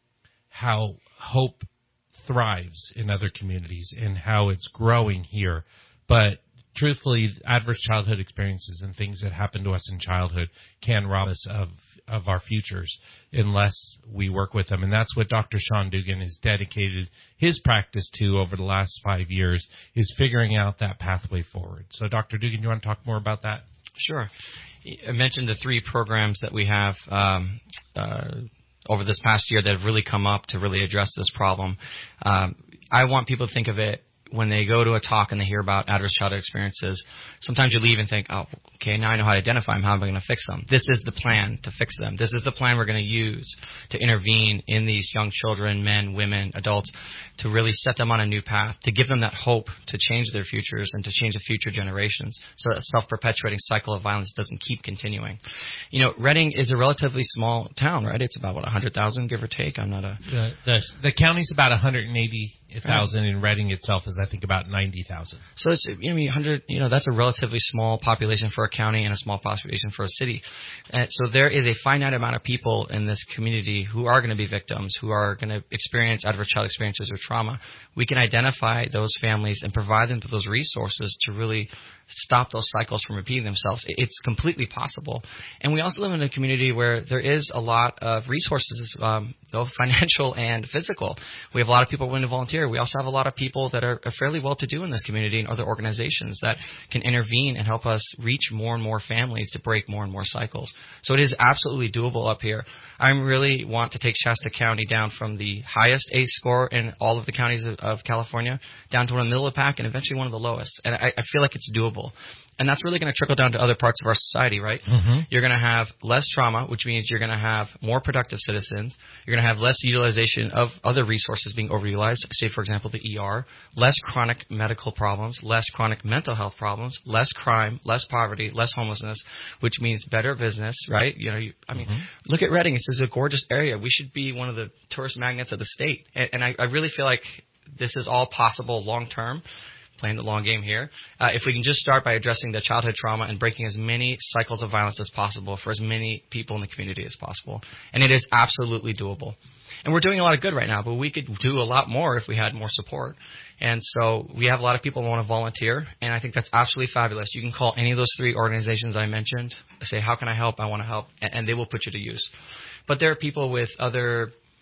how hope thrives in other communities and how it's growing here. But truthfully, adverse childhood experiences and things that happen to us in childhood can rob us of, of our futures unless we work with them. And that's what Doctor Sean Dugan has dedicated his practice to over the last five years, is figuring out that pathway forward. So Doctor Dugan, you want to talk more about that? Sure. I mentioned the three programs that we have um, uh, over this past year that have really come up to really address this problem. Um, I want people to think of it when they go to a talk and they hear about adverse childhood experiences. Sometimes you leave and think, oh, okay, now I know how to identify them. How am I going to fix them? This is the plan to fix them. This is the plan we're going to use to intervene in these young children, men, women, adults, to really set them on a new path, to give them that hope to change their futures and to change the future generations so that self-perpetuating cycle of violence doesn't keep continuing. You know, Redding is a relatively small town, right? It's about, what, one hundred thousand, give or take? I'm not a... The, the, the county's about one hundred eighty thousand, and Redding itself is, I think, about ninety thousand. So it's, I mean, one hundred, you know, that's a relatively small population for a county and a small population for a city. And so there is a finite amount of people in this community who are going to be victims, who are going to experience adverse child experiences or trauma. We can identify those families and provide them with those resources to really stop those cycles from repeating themselves. It's completely possible. And we also live in a community where there is a lot of resources, um, both financial and physical. We have a lot of people willing to volunteer. We also have a lot of people that are fairly well-to-do in this community and other organizations that can intervene and help us reach more and more families to break more and more cycles. So it is absolutely doable up here. I really want to take Shasta County down from the highest A C E score in all of the counties of, of California down to one of the middle of the pack and eventually one of the lowest. And I, I feel like it's doable. And that's really going to trickle down to other parts of our society, right? Mm-hmm. You're going to have less trauma, which means you're going to have more productive citizens. You're going to have less utilization of other resources being overutilized, say, for example, the E R, less chronic medical problems, less chronic mental health problems, less crime, less poverty, less homelessness, which means better business, right? You know, you, I mean, mm-hmm. look at Redding. This is a gorgeous area. We should be one of the tourist magnets of the state. And, and I, I really feel like this is all possible long term. Playing the long game here. Uh, if we can just start by addressing the childhood trauma and breaking as many cycles of violence as possible for as many people in the community as possible. And it is absolutely doable. And we're doing a lot of good right now, but we could do a lot more if we had more support. And so we have a lot of people who want to volunteer, and I think that's absolutely fabulous. You can call any of those three organizations I mentioned, say, how can I help? I want to help, and, and they will put you to use. But there are people with other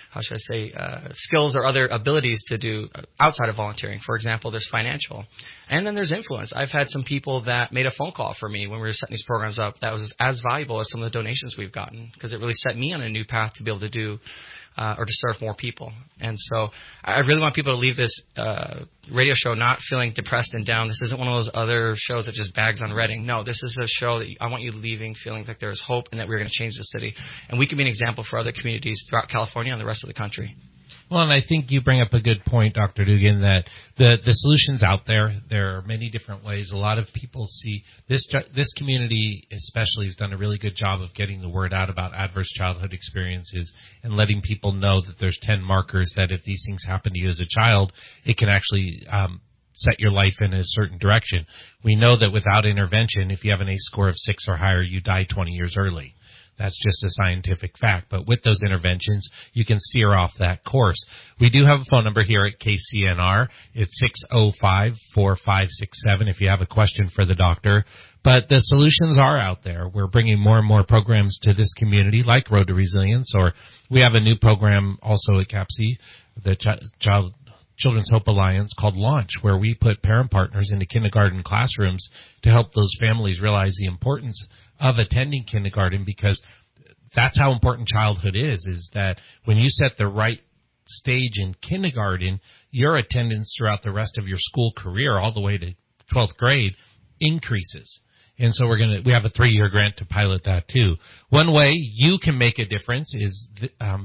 how should I say, uh, skills or other abilities to do outside of volunteering. For example, there's financial. And then there's influence. I've had some people that made a phone call for me when we were setting these programs up that was as valuable as some of the donations we've gotten, because it really set me on a new path to be able to do uh, or to serve more people. And so I really want people to leave this uh, radio show not feeling depressed and down. This isn't one of those other shows that just bags on Reading. No, this is a show that I want you leaving feeling like there's hope and that we're going to change the city. And we can be an example for other communities throughout California and the rest of the country. Well, and I think you bring up a good point, Doctor Dugan, that the, the solution's out there. There are many different ways. A lot of people see this this community especially has done a really good job of getting the word out about adverse childhood experiences and letting people know that there's ten markers that if these things happen to you as a child, it can actually um, set your life in a certain direction. We know that without intervention, if you have an ACE score of six or higher, you die twenty years early. That's just a scientific fact. But with those interventions, you can steer off that course. We do have a phone number here at K C N R. It's six oh five, four five six seven if you have a question for the doctor. But the solutions are out there. We're bringing more and more programs to this community, like Road to Resilience, or we have a new program also at C A P C, the Ch- Child Children's Hope Alliance, called Launch, where we put parent partners into kindergarten classrooms to help those families realize the importance of attending kindergarten, because that's how important childhood is, is that when you set the right stage in kindergarten, your attendance throughout the rest of your school career, all the way to twelfth grade, increases. And so we're going to, we have a three-year grant to pilot that too. One way you can make a difference is, um,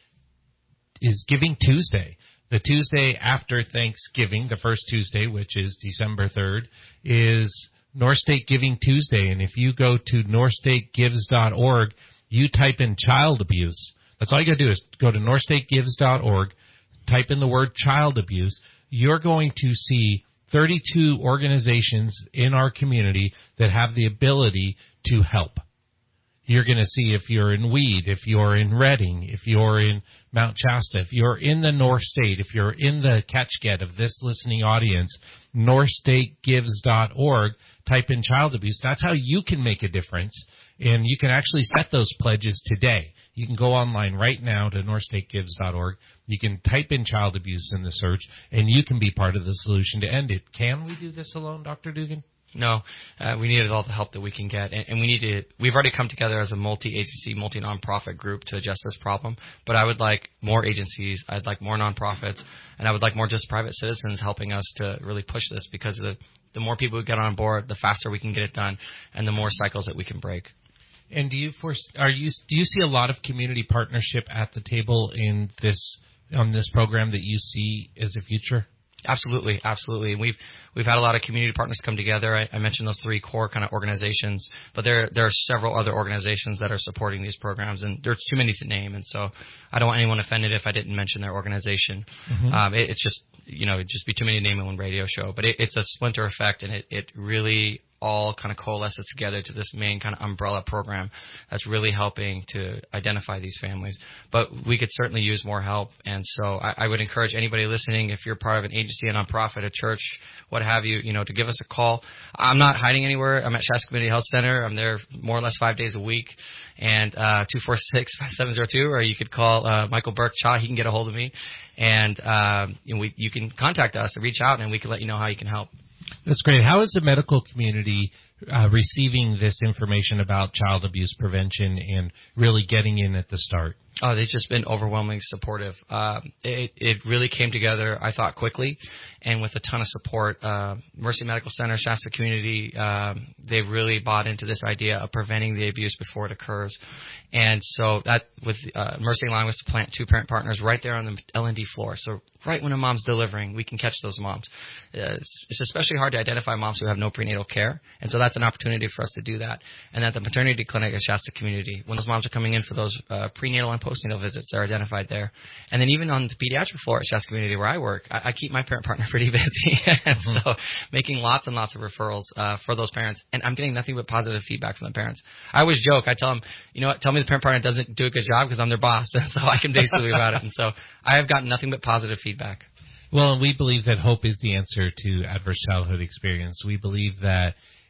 is Giving Tuesday. The Tuesday after Thanksgiving, the first Tuesday, which is December third, is North State Giving Tuesday. And if you go to north state gives dot org, you type in child abuse. That's all you got to do is go to north state gives dot org, type in the word child abuse. You're going to see thirty-two organizations in our community that have the ability to help. You're going to see if you're in Weed, if you're in Reading, if you're in Mount Shasta, if you're in the North State, if you're in the catch-get of this listening audience, north state gives dot org, type in child abuse. That's how you can make a difference, and you can actually set those pledges today. You can go online right now to north state gives dot org. You can type in child abuse in the search, and you can be part of the solution to end it. Can we do this alone, Doctor Dugan? No, uh, we needed all the help that we can get, and, and we need to. We've already come together as a multi-agency, multi-nonprofit group to address this problem. But I would like more agencies. I'd like more nonprofits, and I would like more just private citizens helping us to really push this, because the the more people who get on board, the faster we can get it done, and the more cycles that we can break. And do you force, are you do you see a lot of community partnership at the table in this on this program that you see as a future? Absolutely, absolutely. And we've we've had a lot of community partners come together. I, I mentioned those three core kind of organizations, but there there are several other organizations that are supporting these programs, and there's too many to name. And so I don't want anyone offended if I didn't mention their organization. Mm-hmm. Um, it, it's just you know it'd just be too many to name in one radio show. But it, it's a splinter effect, and it it really all kind of coalesces together to this main kind of umbrella program that's really helping to identify these families. But we could certainly use more help, and so I, I would encourage anybody listening, if you're part of an agency, a nonprofit, a church, what have you, you know, to give us a call. I'm not hiding anywhere. I'm at Shasta Community Health Center. I'm there more or less five days a week, and uh, two four six, five seven zero two, or you could call uh, Michael Burke Cha. He can get a hold of me, and uh, you know, we, you can contact us and reach out, and we can let you know how you can help. That's great. How is the medical community uh, receiving this information about child abuse prevention and really getting in at the start? Oh, they've just been overwhelmingly supportive. Uh, it, it really came together, I thought, quickly, and with a ton of support. Uh, Mercy Medical Center, Shasta Community, um, they've really bought into this idea of preventing the abuse before it occurs. And so that, with uh, Mercy allowing us to plant two parent partners right there on the L and D floor. So right when a mom's delivering, we can catch those moms. Uh, it's, it's especially hard to identify moms who have no prenatal care, and so that's an opportunity for us to do that. And at the maternity clinic at Shasta Community, when those moms are coming in for those uh, prenatal and postnatal visits, they're identified there. And then even on the pediatric floor at Shasta Community where I work, I, I keep my parent partner pretty busy. mm-hmm. So making lots and lots of referrals uh, for those parents, and I'm getting nothing but positive feedback from the parents. I always joke. I tell them, you know what, tell me the parent partner doesn't do a good job because I'm their boss, and so I can basically about it. And so I have gotten nothing but positive feedback. Well, and we believe that hope is the answer to adverse childhood experience. We believe that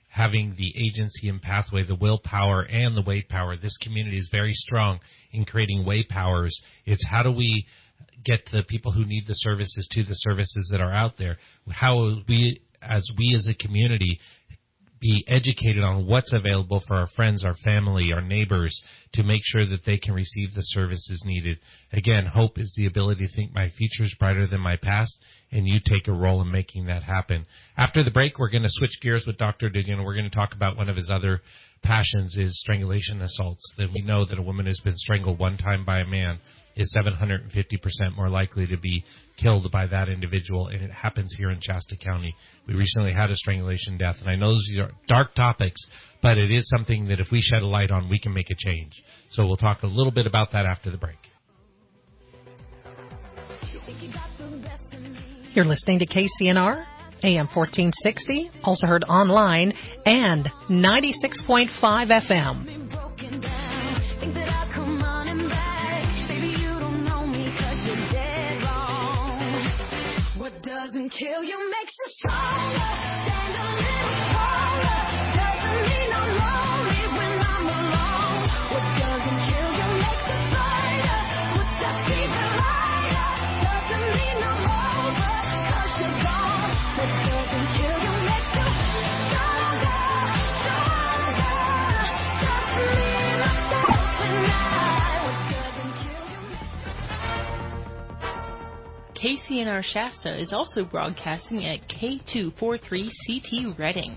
having the agency and pathway, the willpower and the way power. This community is very strong in creating way powers. It's how do we get the people who need the services to the services that are out there? How we, as we as a community, be educated on what's available for our friends, our family, our neighbors, to make sure that they can receive the services needed. Again, hope is the ability to think my future is brighter than my past, and you take a role in making that happen. After the break, we're going to switch gears with Doctor Dugan. We're going to talk about one of his other passions is strangulation assaults. That we know that a woman who's been strangled one time by a man is seven hundred fifty percent more likely to be killed by that individual, and it happens here in Shasta County. We recently had a strangulation death, and I know these are dark topics, but it is something that if we shed a light on, we can make a change. So we'll talk a little bit about that after the break. You're listening to K C N R, A M fourteen sixty, also heard online, and ninety-six point five F M. Doesn't kill you, makes you stronger. Stand a little taller. Doesn't mean I'm lonely when I'm alone. What doesn't kill you makes you brighter. What does keep it lighter? Doesn't mean I'm over, 'cause you're gone. What doesn't kill you makes you stronger, stronger. Doesn't mean I'm stopping now. What doesn't kill you makes K C N R Shasta is also broadcasting at K two forty-three C T Reading.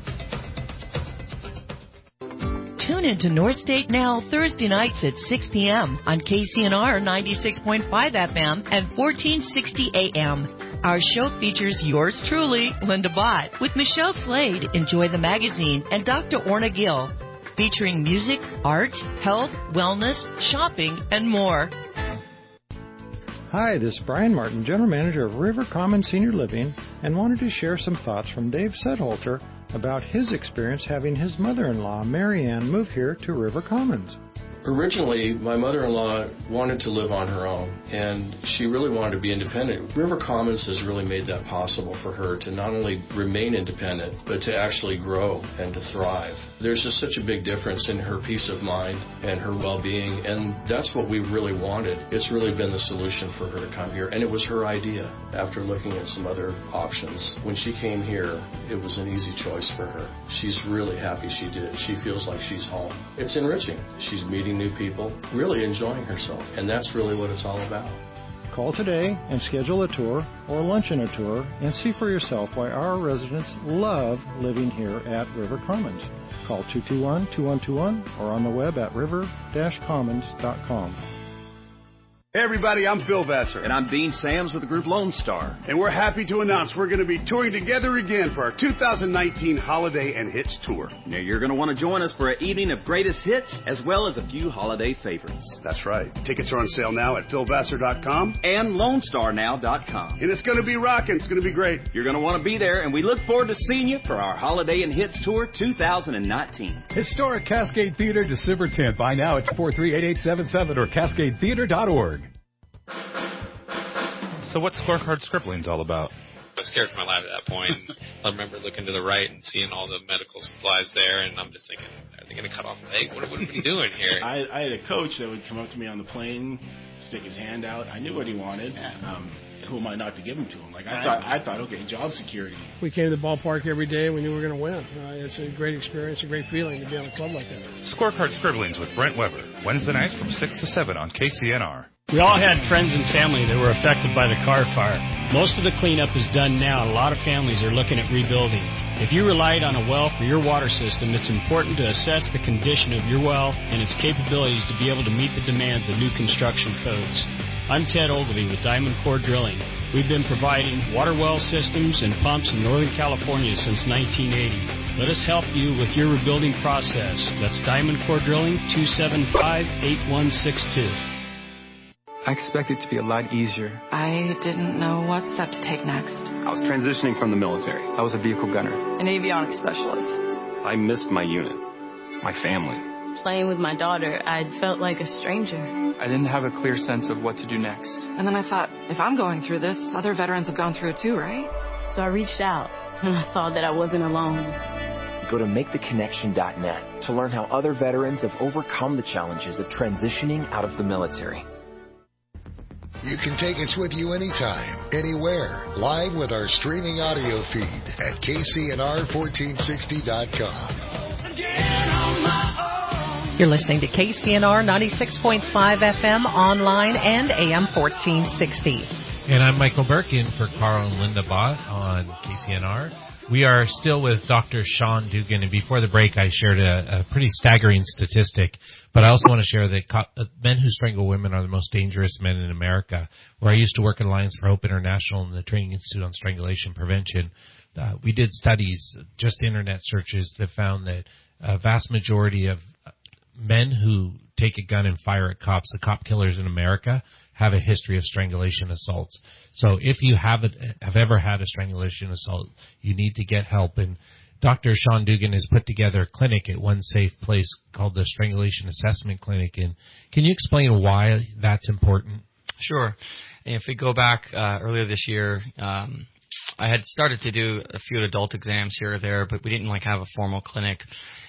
Tune into North State Now Thursday nights at six p.m. on K C N R ninety-six point five F M and fourteen sixty A M. Our show features yours truly, Linda Bott, with Michelle Slade, Enjoy the Magazine, and Doctor Orna Gill, featuring music, art, health, wellness, shopping, and more. Hi, this is Brian Martin, General Manager of River Commons Senior Living, and wanted to share some thoughts from Dave Sedholter about his experience having his mother-in-law, Mary Ann, move here to River Commons. Originally, my mother-in-law wanted to live on her own, and she really wanted to be independent. River Commons has really made that possible for her to not only remain independent, but to actually grow and to thrive. There's just such a big difference in her peace of mind and her well-being, and that's what we really wanted. It's really been the solution for her to come here, and it was her idea after looking at some other options. When she came here, it was an easy choice for her. She's really happy she did. She feels like she's home. It's enriching. She's meeting new people, really enjoying herself, and that's really what it's all about. Call today and schedule a tour or lunch and a tour and see for yourself why our residents love living here at River Commons. Call two two one, two one two one or on the web at river dash commons dot com. Hey everybody, I'm Phil Vassar. And I'm Dean Sams with the group Lone Star. And we're happy to announce we're going to be touring together again for our two thousand nineteen Holiday and Hits Tour. Now you're going to want to join us for an evening of greatest hits as well as a few holiday favorites. That's right. Tickets are on sale now at phil vassar dot com and lone star now dot com. And it's going to be rocking. It's going to be great. You're going to want to be there, and we look forward to seeing you for our Holiday and Hits Tour two thousand nineteen. Historic Cascade Theater, December tenth. Buy now at two four three, eight eight seven seven or cascade theater dot org. So what's Scorecard Scribblings all about? I was scared for my life at that point. I remember looking to the right and seeing all the medical supplies there, and I'm just thinking, are they going to cut off a leg? What, what are we doing here? I, I had a coach that would come up to me on the plane, stick his hand out. I knew what he wanted. Um, who am I not to give him to him? Like I thought, I thought, okay, job security. We came to the ballpark every day. We knew we were going to win. Uh, it's a great experience, a great feeling to be on a club like that. Scorecard Scribblings with Brent Weber, Wednesday nights from six to seven on K C N R. We all had friends and family that were affected by the car fire. Most of the cleanup is done now, and a lot of families are looking at rebuilding. If you relied on a well for your water system, it's important to assess the condition of your well and its capabilities to be able to meet the demands of new construction codes. I'm Ted Ogilvie with Diamond Core Drilling. We've been providing water well systems and pumps in Northern California since nineteen eighty. Let us help you with your rebuilding process. That's Diamond Core Drilling, two seven five, eight one six two. I expected it to be a lot easier. I didn't know what step to take next. I was transitioning from the military. I was a vehicle gunner. An avionics specialist. I missed my unit, my family. Playing with my daughter, I'd felt like a stranger. I didn't have a clear sense of what to do next. And then I thought, if I'm going through this, other veterans have gone through it too, right? So I reached out, and I saw that I wasn't alone. go to make the connection dot net to learn how other veterans have overcome the challenges of transitioning out of the military. You can take us with you anytime, anywhere, live with our streaming audio feed at K C N R fourteen sixty dot com. You're listening to K C N R ninety-six point five F M online and A M fourteen sixty. And I'm Michael Burke in for Carl and Linda Bott on K C N R. We are still with Doctor Sean Dugan, and before the break I shared a, a pretty staggering statistic, but I also want to share that co- men who strangle women are the most dangerous men in America. Where I used to work in Alliance for Hope International and the Training Institute on Strangulation Prevention, uh, we did studies, just internet searches, that found that a vast majority of men who take a gun and fire at cops, the cop killers in America, have a history of strangulation assaults. So if you have a, have ever had a strangulation assault, you need to get help. And Doctor Sean Dugan has put together a clinic at one safe place called the Strangulation Assessment Clinic. And can you explain why that's important? Sure. If we go back uh, earlier this year, um, I had started to do a few adult exams here or there, but we didn't like have a formal clinic.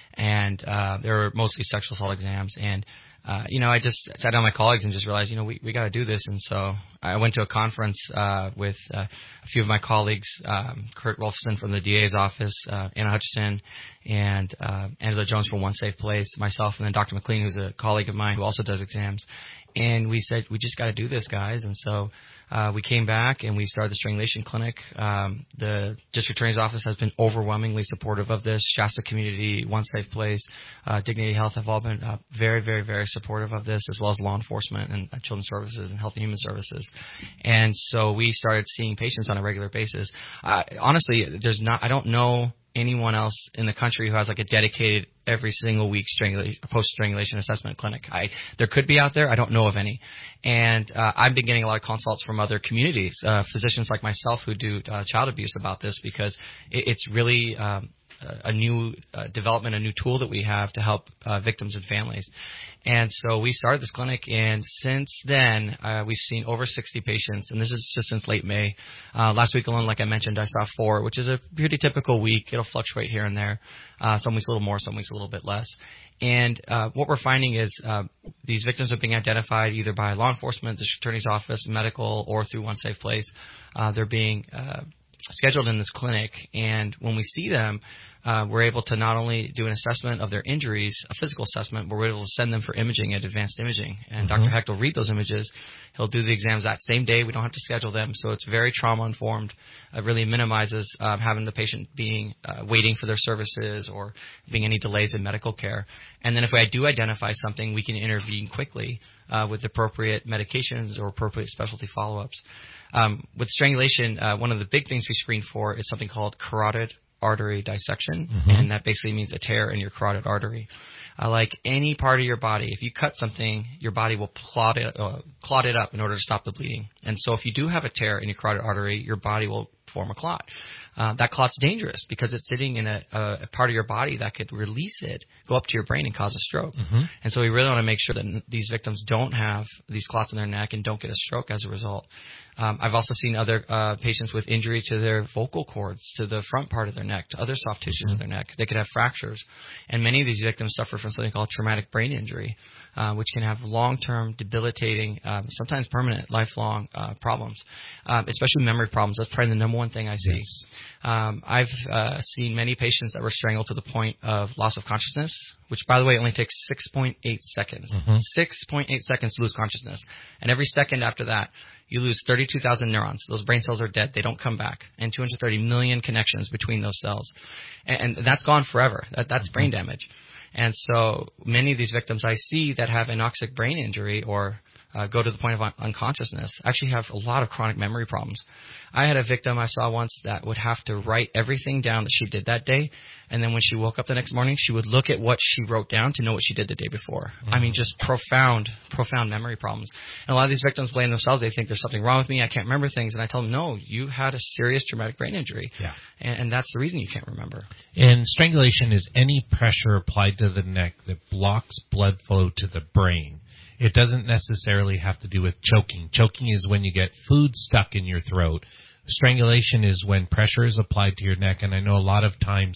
And uh, they were mostly sexual assault exams. And Uh, you know, I just sat down with my colleagues and just realized, you know, we, we got to do this. And so I went to a conference uh, with uh, a few of my colleagues, um, Kurt Rolfson from the D A's office, uh, Anna Hutchison, and uh, Angela Jones from One Safe Place, myself, and then Doctor McLean, who's a colleague of mine who also does exams. And we said, we just got to do this, guys. And so uh, we came back and we started the Strangulation Clinic. Um, the District Attorney's Office has been overwhelmingly supportive of this. Shasta Community, One Safe Place, uh, Dignity Health have all been uh, very, very, very supportive of this, as well as law enforcement and uh, Children's Services and Health and Human Services. And so we started seeing patients on a regular basis. Uh, honestly, there's not, I don't know anyone else in the country who has like a dedicated every single week strangulation, post-strangulation assessment clinic. I, there could be out there. I don't know of any. And uh, I've been getting a lot of consults from other communities, uh, physicians like myself who do uh, child abuse about this, because it, it's really um, a new uh, development, a new tool that we have to help uh, victims and families. And so we started this clinic, and since then uh, we've seen over sixty patients, and this is just since late May. Uh, last week alone, like I mentioned, I saw four, which is a pretty typical week. It'll fluctuate here and there. Uh, some weeks a little more, some weeks a little bit less. And uh, what we're finding is uh, these victims are being identified either by law enforcement, the District Attorney's Office, medical, or through One Safe Place. Uh, they're being uh, scheduled in this clinic, and when we see them, uh, we're able to not only do an assessment of their injuries, a physical assessment, but we're able to send them for imaging at advanced imaging. And mm-hmm. Doctor Hecht will read those images. He'll do the exams that same day. We don't have to schedule them, so it's very trauma-informed. It really minimizes um, having the patient being uh, waiting for their services or being any delays in medical care. And then if I do identify something, we can intervene quickly uh, with appropriate medications or appropriate specialty follow-ups. Um, with strangulation, uh, one of the big things we screen for is something called carotid artery dissection, mm-hmm. and that basically means a tear in your carotid artery. Uh, like any part of your body, if you cut something, your body will clot it, uh, clot it up in order to stop the bleeding. And so if you do have a tear in your carotid artery, your body will form a clot. Uh, that clot's dangerous because it's sitting in a, a part of your body that could release it, go up to your brain and cause a stroke. Mm-hmm. And so we really want to make sure that n- these victims don't have these clots in their neck and don't get a stroke as a result. Um, I've also seen other uh, patients with injury to their vocal cords, to the front part of their neck, to other soft tissues mm-hmm. of their neck. They could have fractures. And many of these victims suffer from something called traumatic brain injury, uh, which can have long-term, debilitating, um, sometimes permanent, lifelong uh, problems, um, especially memory problems. That's probably the number one thing I see. Yes. Um, I've uh, seen many patients that were strangled to the point of loss of consciousness, which, by the way, only takes six point eight seconds. Mm-hmm. six point eight seconds to lose consciousness. And every second after that, you lose thirty-two thousand neurons. Those brain cells are dead. They don't come back. And two hundred thirty million connections between those cells. And, and that's gone forever. That, that's mm-hmm. brain damage. And so many of these victims I see that have anoxic brain injury or uh, go to the point of un- unconsciousness actually have a lot of chronic memory problems. I had a victim I saw once that would have to write everything down that she did that day, and then when she woke up the next morning, she would look at what she wrote down to know what she did the day before. Mm-hmm. I mean, just profound, profound memory problems. And a lot of these victims blame themselves. They think there's something wrong with me. I can't remember things. And I tell them, no, you had a serious traumatic brain injury. Yeah. And, and that's the reason you can't remember. And strangulation is any pressure applied to the neck that blocks blood flow to the brain. It doesn't necessarily have to do with choking. Choking is when you get food stuck in your throat. Strangulation is when pressure is applied to your neck, and I know a lot of times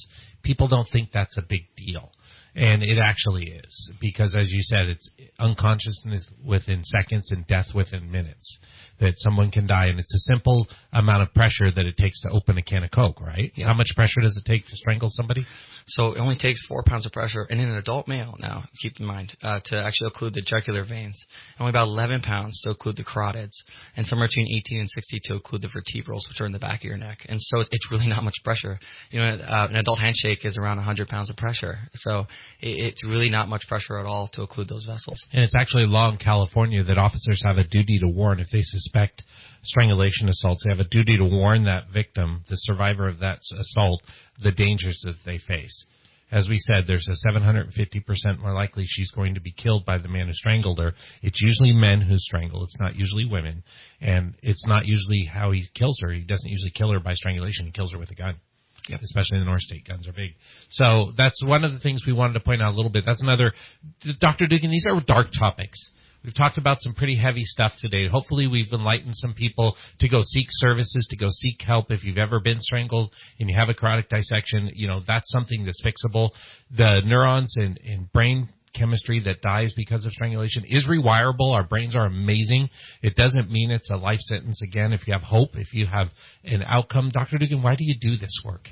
people don't think that's a big deal. And it actually is, because as you said, it's unconsciousness within seconds and death within minutes, that someone can die. And it's a simple amount of pressure that it takes to open a can of Coke, right? Yeah. How much pressure does it take to strangle somebody? So it only takes four pounds of pressure, and in an adult male now, keep in mind, uh, to actually occlude the jugular veins, only about eleven pounds to occlude the carotids, and somewhere between eighteen and sixty to occlude the vertebrals, which are in the back of your neck. And so it's really not much pressure. You know, uh, an adult handshake is around one hundred pounds of pressure. So it, it's really not much pressure at all to occlude those vessels. And it's actually law in California that officers have a duty to warn if they suspect strangulation assaults. They have a duty to warn that victim, the survivor of that assault, the dangers that they face. As we said, there's a seven hundred fifty percent more likely she's going to be killed by the man who strangled her. It's usually men who strangle. It's not usually women. And it's not usually how he kills her. He doesn't usually kill her by strangulation. He kills her with a gun. Yep. Especially in the North State, guns are big. So that's one of the things we wanted to point out a little bit. That's another, Doctor Dugan, these are dark topics. We've talked about some pretty heavy stuff today. Hopefully we've enlightened some people to go seek services, to go seek help. If you've ever been strangled and you have a carotid dissection, you know, that's something that's fixable. The neurons and, and brain chemistry that dies because of strangulation is rewirable. Our brains are amazing. It doesn't mean it's a life sentence. Again, if you have hope, if you have an outcome. Doctor Dugan, why do you do this work?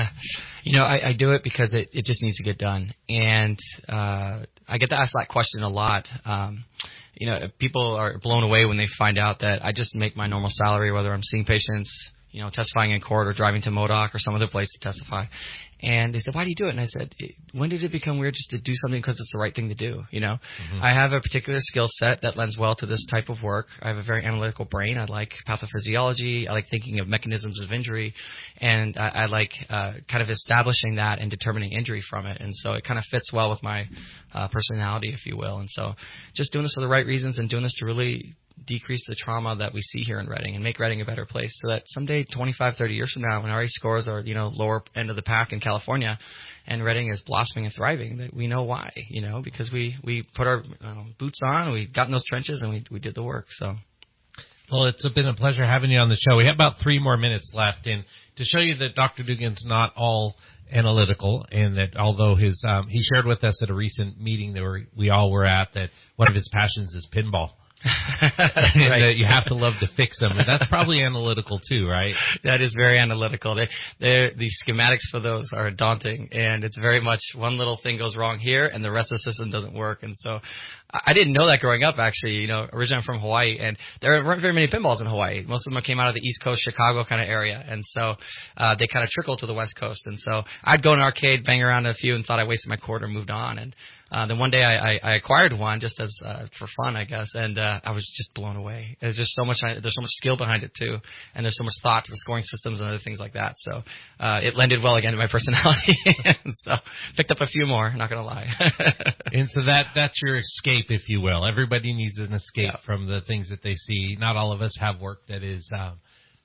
You know, I, I do it because it, it just needs to get done. And uh, I get to ask that question a lot. Um, you know, people are blown away when they find out that I just make my normal salary, whether I'm seeing patients, you know, testifying in court or driving to M O D O C or some other place to testify. And they said, why do you do it? And I said, when did it become weird just to do something because it's the right thing to do, you know? Mm-hmm. I have a particular skill set that lends well to this type of work. I have a very analytical brain. I like pathophysiology. I like thinking of mechanisms of injury. And I, I like uh, kind of establishing that and determining injury from it. And so it kind of fits well with my uh, personality, if you will. And so just doing this for the right reasons and doing this to really decrease the trauma that we see here in Redding and make Redding a better place, so that someday, twenty-five, thirty years from now, when our scores are, you know, lower end of the pack in California and Redding is blossoming and thriving, that we know why, you know, because we, we put our uh, boots on, we got in those trenches, and we, we did the work. So, well, it's been a pleasure having you on the show. We have about three more minutes left, and to show you that Doctor Dugan's not all analytical, and that although his um, he shared with us at a recent meeting that we, we all were at that one of his passions is pinball. And right. that you have to love to fix them. And that's probably analytical too, right? That is very analytical. They, they're, the schematics for those are daunting, and it's very much one little thing goes wrong here and the rest of the system doesn't work. And so I didn't know that growing up, actually. You know, originally I'm from Hawaii, and there weren't very many pinballs in Hawaii. Most of them came out of the East Coast, Chicago kind of area, and so uh, they kind of trickled to the West Coast. And so I'd go in an arcade, bang around a few, and thought I wasted my quarter and moved on. And Uh, then one day I, I, I acquired one just as uh, for fun, I guess, and uh, I was just blown away. There's just so much. There's so much skill behind it too, and there's so much thought to the scoring systems and other things like that. So uh, it lended well again to my personality. So picked up a few more. Not gonna lie. And so that that's your escape, if you will. Everybody needs an escape yeah. from the things that they see. Not all of us have work that is uh,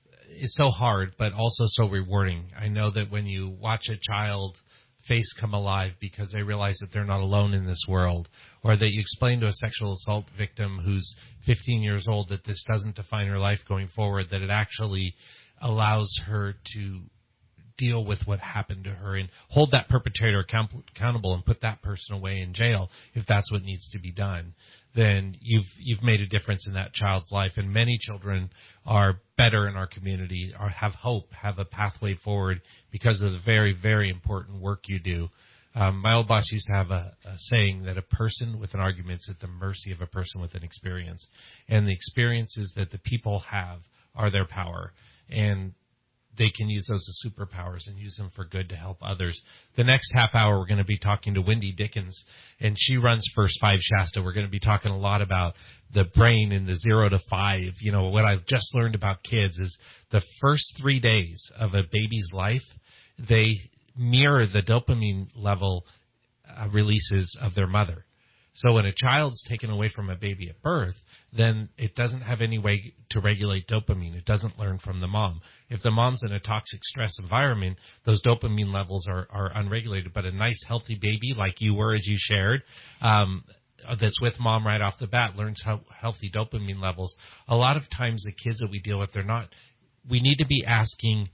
is so hard, but also so rewarding. I know that when you watch a child face come alive because they realize that they're not alone in this world, or that you explain to a sexual assault victim who's fifteen years old that this doesn't define her life going forward, that it actually allows her to deal with what happened to her and hold that perpetrator account- accountable and put that person away in jail if that's what needs to be done, then you've you've made a difference in that child's life. And many children are better in our community, or have hope, have a pathway forward because of the very, very important work you do. Um, my old boss used to have a, a saying that a person with an argument is at the mercy of a person with an experience. And the experiences that the people have are their power. And they can use those as superpowers and use them for good to help others. The next half hour, we're going to be talking to Wendy Dickens, and she runs First Five Shasta. We're going to be talking a lot about the brain in the zero to five. You know, what I've just learned about kids is the first three days of a baby's life, they mirror the dopamine level uh, releases of their mother. So when a child's taken away from a baby at birth, then it doesn't have any way to regulate dopamine. It doesn't learn from the mom. If the mom's in a toxic stress environment, those dopamine levels are, are unregulated. But a nice, healthy baby like you were, as you shared, um, that's with mom right off the bat, learns how healthy dopamine levels. A lot of times the kids that we deal with, they're not – we need to be asking,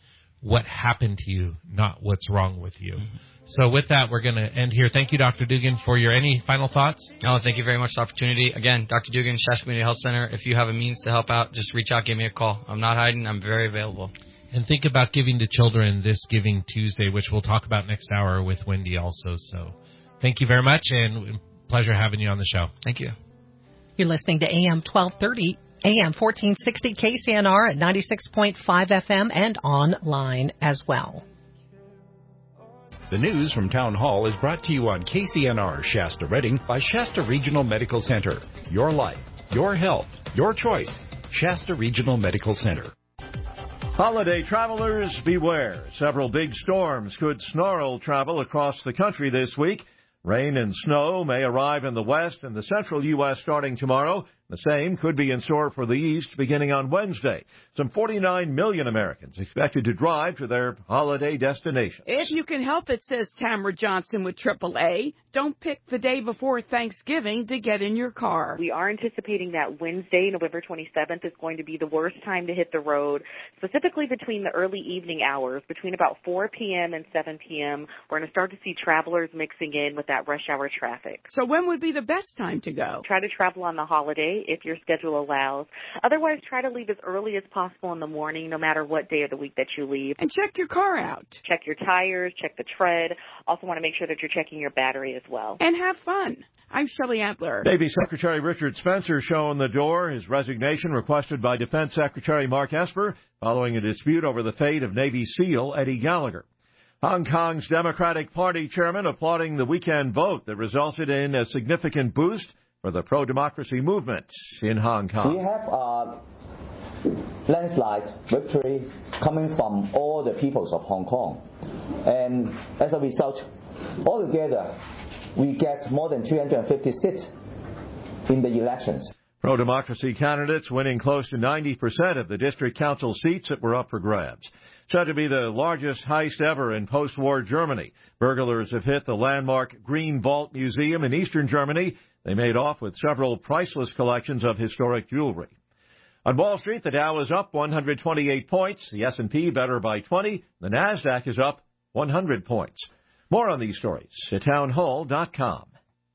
what happened to you, not what's wrong with you. Mm-hmm. So with that, we're going to end here. Thank you, Doctor Dugan, for your any final thoughts? Oh, thank you very much for the opportunity. Again, Doctor Dugan, Shasta Community Health Center. If you have a means to help out, just reach out, give me a call. I'm not hiding. I'm very available. And think about giving to children this Giving Tuesday, which we'll talk about next hour with Wendy also. So thank you very much, and pleasure having you on the show. Thank you. You're listening to A M twelve thirty, A M fourteen sixty K C N R at ninety-six point five F M and online as well. The news from Town Hall is brought to you on K C N R Shasta Redding by Shasta Regional Medical Center. Your life, your health, your choice. Shasta Regional Medical Center. Holiday travelers, beware. Several big storms could snarl travel across the country this week. Rain and snow may arrive in the west and the central U S starting tomorrow. The same could be in store for the east beginning on Wednesday. Some forty-nine million Americans expected to drive to their holiday destinations. If you can help it, says Tamara Johnson with triple A, don't pick the day before Thanksgiving to get in your car. We are anticipating that Wednesday, November twenty-seventh, is going to be the worst time to hit the road, specifically between the early evening hours, between about four p.m. and seven p.m. We're going to start to see travelers mixing in with that rush hour traffic. So when would be the best time to go? Try to travel on the holiday if your schedule allows. Otherwise, try to leave as early as possible in the morning, no matter what day of the week that you leave. And check your car out. Check your tires, check the tread. Also want to make sure that you're checking your battery as well. And have fun. I'm Shelley Adler. Navy Secretary Richard Spencer shown the door. His resignation requested by Defense Secretary Mark Esper following a dispute over the fate of Navy SEAL Eddie Gallagher. Hong Kong's Democratic Party chairman applauding the weekend vote that resulted in a significant boost for the pro-democracy movement in Hong Kong. We have a landslide victory coming from all the peoples of Hong Kong. And as a result, altogether, we get more than three hundred fifty seats in the elections. Pro-democracy candidates winning close to ninety percent of the district council seats that were up for grabs. Said to be the largest heist ever in post-war Germany. Burglars have hit the landmark Green Vault Museum in eastern Germany. They made off with several priceless collections of historic jewelry. On Wall Street, the Dow is up one hundred twenty-eight points. The S and P better by twenty. The Nasdaq is up one hundred points. More on these stories at townhall dot com.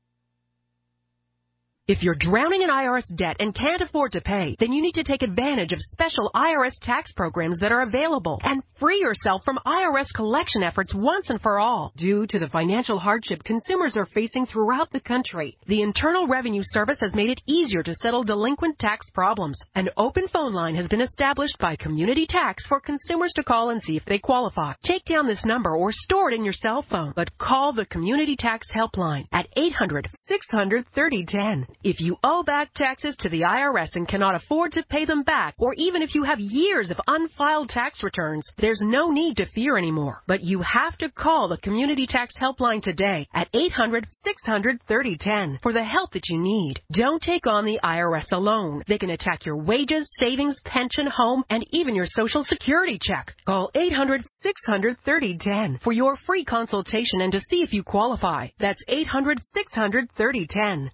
If you're drowning in I R S debt and can't afford to pay, then you need to take advantage of special I R S tax programs that are available and free yourself from I R S collection efforts once and for all. Due to the financial hardship consumers are facing throughout the country, the Internal Revenue Service has made it easier to settle delinquent tax problems. An open phone line has been established by Community Tax for consumers to call and see if they qualify. Take down this number or store it in your cell phone, but call the Community Tax Helpline at eight hundred, six hundred, thirty ten. If you owe back taxes to the I R S and cannot afford to pay them back, or even if you have years of unfiled tax returns, there's no need to fear anymore. But you have to call the Community Tax Helpline today at eight hundred, six hundred, thirty ten for the help that you need. Don't take on the I R S alone. They can attack your wages, savings, pension, home, and even your Social Security check. Call eight hundred, six hundred, thirty ten for your free consultation and to see if you qualify. That's eight hundred, six hundred, thirty ten.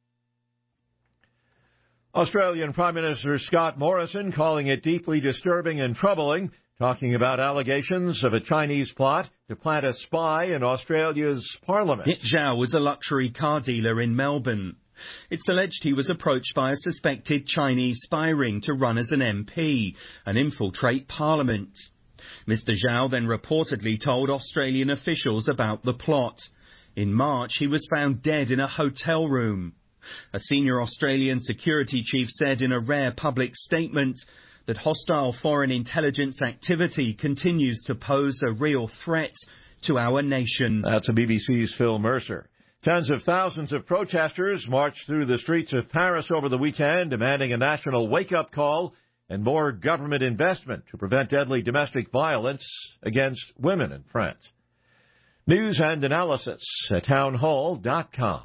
Australian Prime Minister Scott Morrison calling it deeply disturbing and troubling, talking about allegations of a Chinese plot to plant a spy in Australia's parliament. Nick Zhao was a luxury car dealer in Melbourne. It's alleged he was approached by a suspected Chinese spy ring to run as an M P and infiltrate parliament. Mister Zhao then reportedly told Australian officials about the plot. In March, he was found dead in a hotel room. A senior Australian security chief said in a rare public statement that hostile foreign intelligence activity continues to pose a real threat to our nation. That's a B B C's Phil Mercer. Tens of thousands of protesters marched through the streets of Paris over the weekend, demanding a national wake-up call and more government investment to prevent deadly domestic violence against women in France. News and analysis at townhall dot com.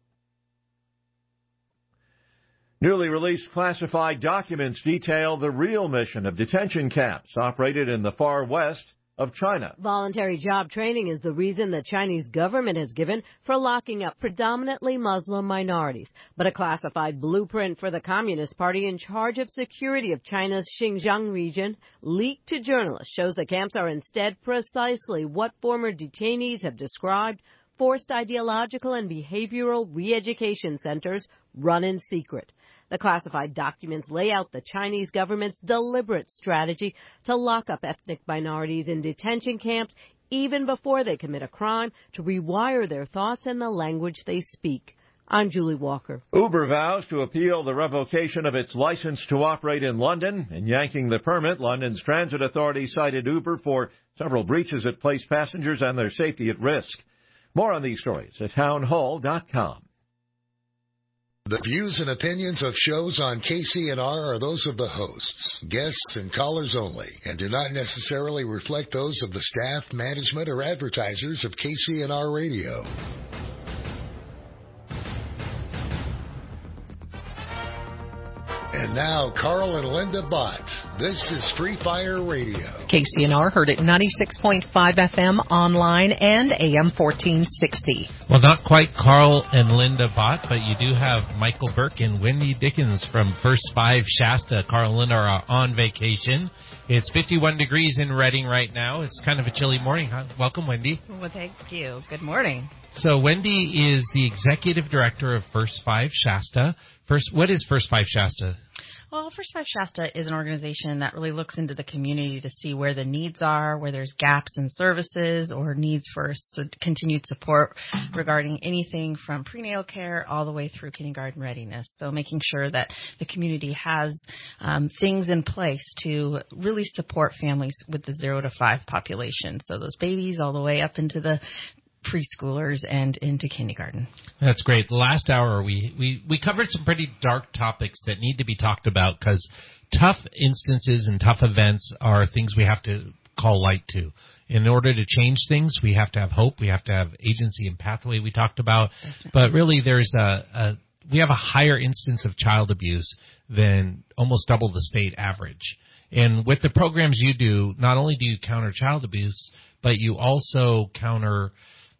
Newly released classified documents detail the real mission of detention camps operated in the far west of China. Voluntary job training is the reason the Chinese government has given for locking up predominantly Muslim minorities. But a classified blueprint for the Communist Party in charge of security of China's Xinjiang region, leaked to journalists, shows the camps are instead precisely what former detainees have described: forced ideological and behavioral re-education centers run in secret. The classified documents lay out the Chinese government's deliberate strategy to lock up ethnic minorities in detention camps even before they commit a crime, to rewire their thoughts and the language they speak. I'm Julie Walker. Uber vows to appeal the revocation of its license to operate in London. In yanking the permit, London's transit authority cited Uber for several breaches that placed passengers and their safety at risk. More on these stories at townhall dot com. The views and opinions of shows on K C N R are those of the hosts, guests, and callers only, and do not necessarily reflect those of the staff, management, or advertisers of K C N R Radio. And now, Carl and Linda Bott. This is Free Fire Radio. K C N R heard at ninety-six point five F M online and A M fourteen sixty. Well, not quite Carl and Linda Bott, but you do have Michael Burke and Wendy Dickens from First Five Shasta. Carl and Linda are on vacation. It's fifty-one degrees in Redding right now. It's kind of a chilly morning. Huh? Welcome, Wendy. Well, thank you. Good morning. So Wendy is the executive director of First Five Shasta. First, what is First Five Shasta? Well, First Five Shasta is an organization that really looks into the community to see where the needs are, where there's gaps in services or needs for continued support regarding anything from prenatal care all the way through kindergarten readiness. So making sure that the community has um, things in place to really support families with the zero to five population. So those babies all the way up into the preschoolers and into kindergarten. That's great. The last hour we, we, we covered some pretty dark topics that need to be talked about, because tough instances and tough events are things we have to call light to. In order to change things, we have to have hope. We have to have agency and pathway we talked about. Definitely. But really there's a, a we have a higher instance of child abuse than almost double the state average. And with the programs you do, not only do you counter child abuse, but you also counter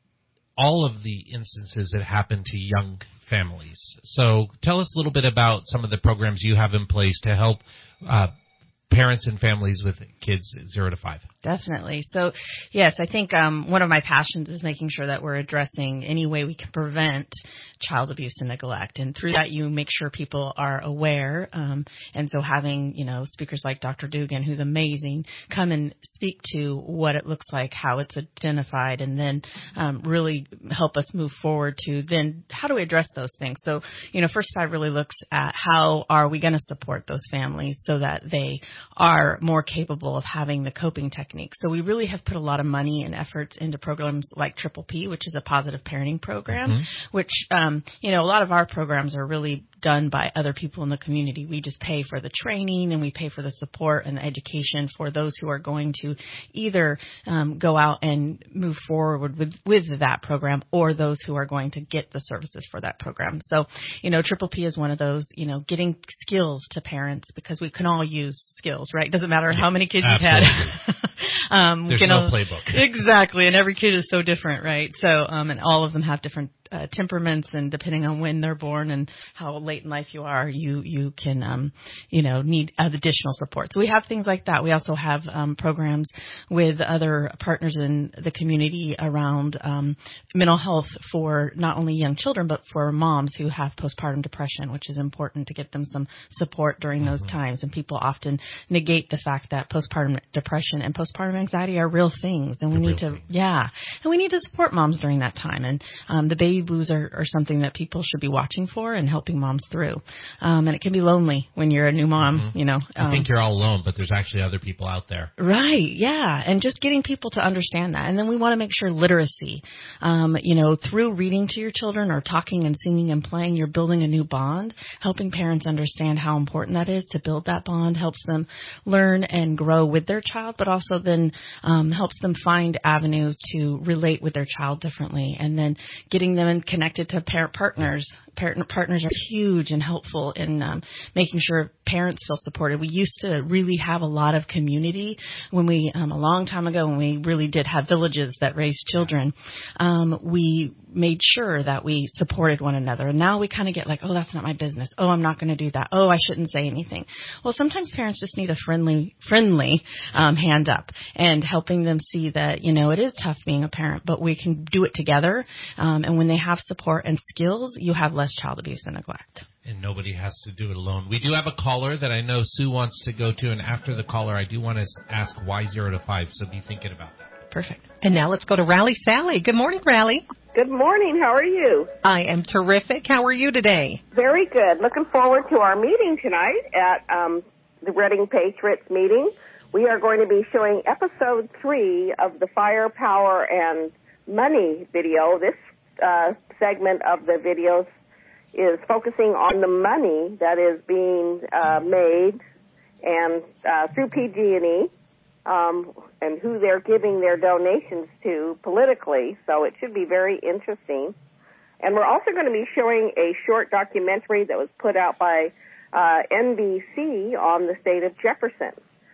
all of the instances that happen to young families. So tell us a little bit about some of the programs you have in place to help uh, parents and families with kids zero to five. Definitely. So, yes, I think um, one of my passions is making sure that we're addressing any way we can prevent child abuse and neglect. And through that, you make sure people are aware. Um, and so having, you know, speakers like Doctor Dugan, who's amazing, come and speak to what it looks like, how it's identified, and then um, really help us move forward to then how do we address those things. So, you know, First Five really looks at how are we going to support those families so that they are more capable of having the coping techniques. So we really have put a lot of money and efforts into programs like Triple P, which is a positive parenting program, mm-hmm. which, um, you know, a lot of our programs are really done by other people in the community. We just pay for the training and we pay for the support and the education for those who are going to either um, go out and move forward with, with that program, or those who are going to get the services for that program. So, you know, Triple P is one of those, you know, getting skills to parents, because we can all use skills, right? Doesn't matter how many kids Absolutely. you've had. um, There's you know, no playbook. Exactly. And every kid is so different, right? So, um, and all of them have different Uh, temperaments, and depending on when they're born and how late in life you are, you you can um, you know need additional support. So we have things like that. We also have um, programs with other partners in the community around um, mental health for not only young children but for moms who have postpartum depression, which is important to get them some support during those mm-hmm. times. And people often negate the fact that postpartum depression and postpartum anxiety are real things, and we the need to thing. yeah, and we need to support moms during that time. And um, the baby blues are, are something that people should be watching for and helping moms through. Um, and it can be lonely when you're a new mom, mm-hmm. you know. Um, you think you're all alone, but there's actually other people out there. Right, yeah. And just getting people to understand that. And then we want to make sure literacy, um, you know, through reading to your children or talking and singing and playing, you're building a new bond. Helping parents understand how important that is to build that bond helps them learn and grow with their child, but also then um, helps them find avenues to relate with their child differently. And then getting them connected to parent partners Parent, partners are huge and helpful in um, making sure parents feel supported. We used to really have a lot of community when we, um, a long time ago, when we really did have villages that raised children. Um, we made sure that we supported one another. And now we kind of get like, oh, that's not my business. Oh, I'm not going to do that. Oh, I shouldn't say anything. Well, sometimes parents just need a friendly, friendly um, hand up and helping them see that, you know, it is tough being a parent, but we can do it together. Um, and when they have support and skills, you have less child abuse and neglect. And nobody has to do it alone. We do have a caller that I know Sue wants to go to, and after the caller, I do want to ask why zero to five, so be thinking about that. Perfect. And now let's go to Raleigh Sally. Good morning, Raleigh. Good morning. How are you? I am terrific. How are you today? Very good. Looking forward to our meeting tonight at um, the Reading Patriots meeting. We are going to be showing episode three of the Firepower and Money video. This uh, segment of the videos is focusing on the money that is being uh, made and uh, through P G and E um, and who they're giving their donations to politically. So it should be very interesting. And we're also going to be showing a short documentary that was put out by uh, N B C on the state of Jefferson.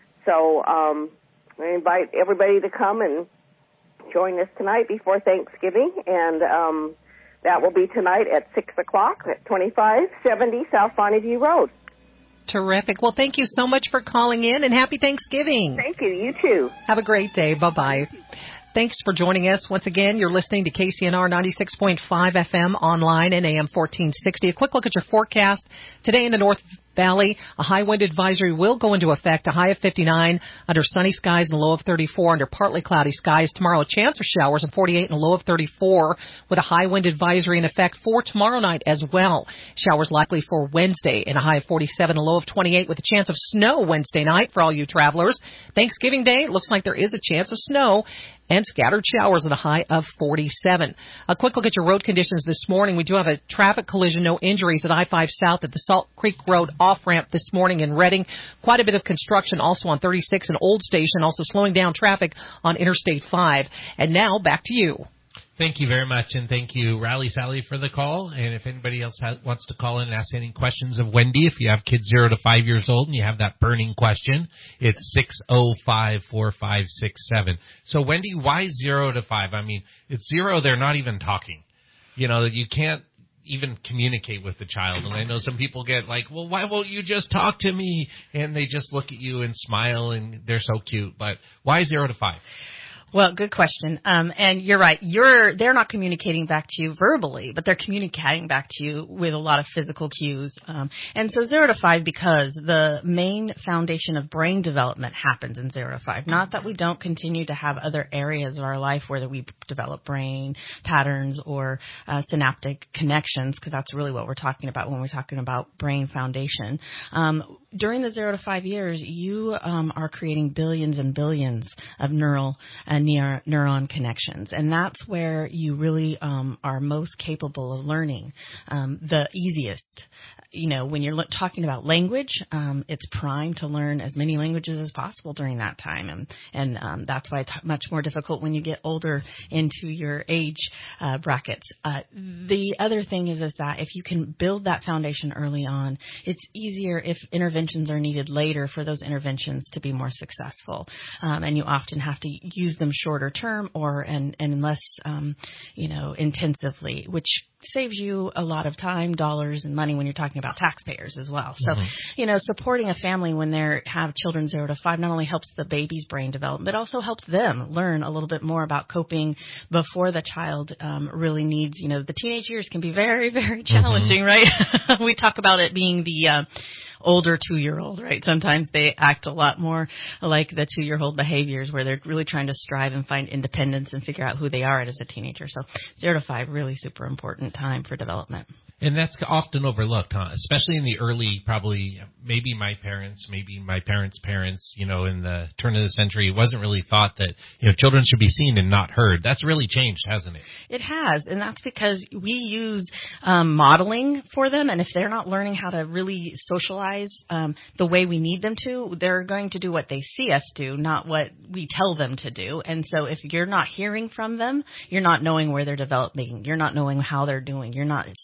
So um, I invite everybody to come and join us tonight before Thanksgiving, and um, that will be tonight at six o'clock at twenty-five seventy South Bonneview Road. Terrific. Well, thank you so much for calling in, and happy Thanksgiving. Thank you. You too. Have a great day. Bye-bye. Thanks for joining us. Once again, you're listening to K C N R ninety-six point five F M online and A M fourteen sixty. A quick look at your forecast. Today in the North Valley, a high wind advisory will go into effect, a high of fifty-nine, under sunny skies and a low of thirty-four, under partly cloudy skies. Tomorrow, a chance of showers and forty-eight and a low of thirty-four, with a high wind advisory in effect for tomorrow night as well. Showers likely for Wednesday and a high of forty-seven, a low of twenty-eight, with a chance of snow Wednesday night for all you travelers. Thanksgiving Day, it looks like there is a chance of snow and scattered showers at a high of forty-seven. A quick look at your road conditions this morning. We do have a traffic collision, no injuries at I five South at the Salt Creek Road off-ramp this morning in Reading. Quite a bit of construction also on thirty-six and Old Station, also slowing down traffic on Interstate five. And now, back to you. Thank you very much, and thank you, Raleigh Sally, for the call. And if anybody else has, wants to call in and ask any questions of Wendy, if you have kids zero to five years old and you have that burning question, it's six oh five, four five six seven. So, Wendy, why zero to five? I mean, it's zero, they're not even talking. You know, you can't even communicate with the child. And I know some people get like, well, why won't you just talk to me? And they just look at you and smile, and they're so cute. But why zero to five? Well, good question. Um, and you're right. You're, they're not communicating back to you verbally, but they're communicating back to you with a lot of physical cues. Um, and so zero to five, because the main foundation of brain development happens in zero to five. Not that we don't continue to have other areas of our life where we develop brain patterns or uh, synaptic connections, because that's really what we're talking about when we're talking about brain foundation. Um, during the zero to five years, you um, are creating billions and billions of neural and near neuron connections, and that's where you really um, are most capable of learning. Um, the easiest, you know, when you're talking about language, um, it's prime to learn as many languages as possible during that time, and and um, that's why it's much more difficult when you get older into your age uh, brackets. Uh, the other thing is is that if you can build that foundation early on, it's easier if interventions are needed later for those interventions to be more successful, um, and you often have to use them shorter term or and and less um, you know intensively, which saves you a lot of time, dollars, and money when you're talking about taxpayers as well. So, mm-hmm. you know, supporting a family when they have children zero to five not only helps the baby's brain develop, but also helps them learn a little bit more about coping before the child um, really needs, you know, the teenage years can be very, very challenging, mm-hmm. right? We talk about it being the uh, older two-year-old, right? Sometimes they act a lot more like the two-year-old behaviors where they're really trying to strive and find independence and figure out who they are as a teenager. So zero to five, really super important time for development. And that's often overlooked, huh? Especially in the early, probably, maybe my parents, maybe my parents' parents, you know, in the turn of the century, it wasn't really thought that, you know, children should be seen and not heard. That's really changed, hasn't it? It has, and that's because we use um, modeling for them, and if they're not learning how to really socialize um, the way we need them to, they're going to do what they see us do, not what we tell them to do. And so if you're not hearing from them, you're not knowing where they're developing, you're not knowing how they're doing, you're not seeing any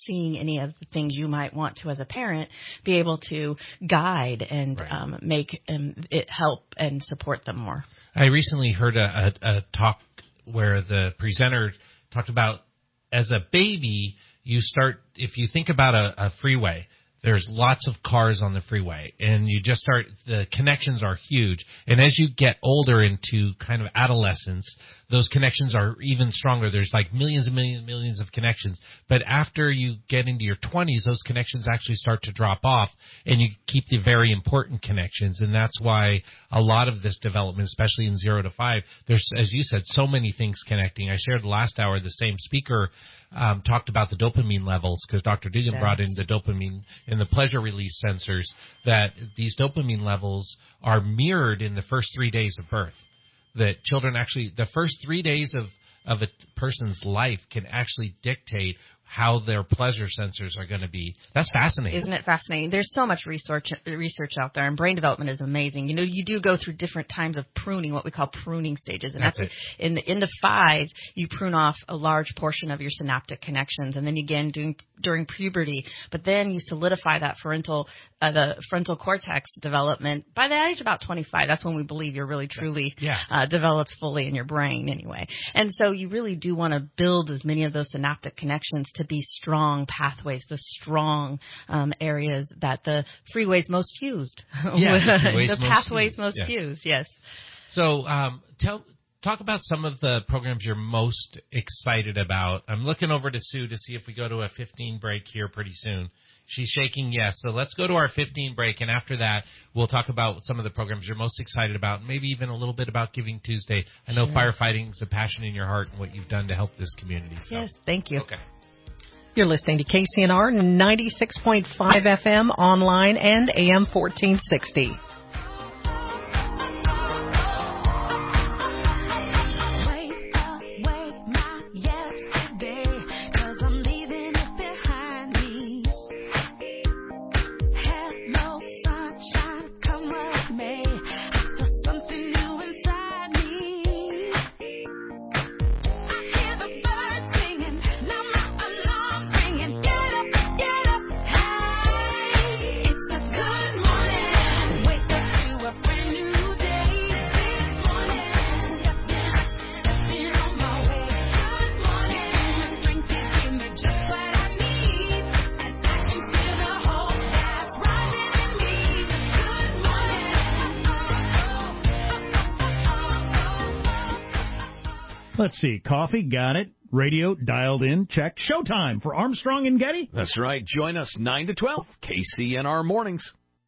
any of the things you might want to as a parent, be able to guide and right. um, make um, it help and support them more. I recently heard a, a, a talk where the presenter talked about as a baby, you start, if you think about a, a freeway, there's lots of cars on the freeway, and you just start, the connections are huge. And as you get older into kind of adolescence, those connections are even stronger. There's like millions and millions and millions of connections. But after you get into your twenties, those connections actually start to drop off, and you keep the very important connections. And that's why a lot of this development, especially in zero to five, there's, as you said, so many things connecting. I shared last hour, the same speaker um, talked about the dopamine levels, because Doctor Dugan yeah. brought in the dopamine and the pleasure release sensors, that these dopamine levels are mirrored in the first three days of birth. That children actually, the first three days of, of a person's life can actually dictate how their pleasure sensors are going to be. That's fascinating. Isn't it fascinating? There's so much research research out there, and brain development is amazing. You know, you do go through different times of pruning, what we call pruning stages. And that's, that's it. In the into five, you prune off a large portion of your synaptic connections, and then again doing during puberty. But then you solidify that frontal, uh, the frontal cortex development by the age of about twenty-five. That's when we believe you're really truly yeah. uh, developed fully in your brain, anyway. And so you really do want to build as many of those synaptic connections to be strong pathways, the strong um, areas that the freeways most used. Yeah, the, the most pathways used. most yeah. used, yes. So um, tell talk about some of the programs you're most excited about. I'm looking over to Sue to see if we go to a fifteen break here pretty soon. She's shaking yes. So let's go to our fifteen break, and after that, we'll talk about some of the programs you're most excited about, maybe even a little bit about Giving Tuesday. I know sure. firefighting is a passion in your heart and what you've done to help this community. So. Yes, thank you. Okay. You're listening to K C N R ninety-six point five F M online and A M fourteen sixty. Let's see. Coffee, got it. Radio, dialed in, check. Showtime for Armstrong and Getty. That's right. Join us nine to twelve, K C N R Mornings.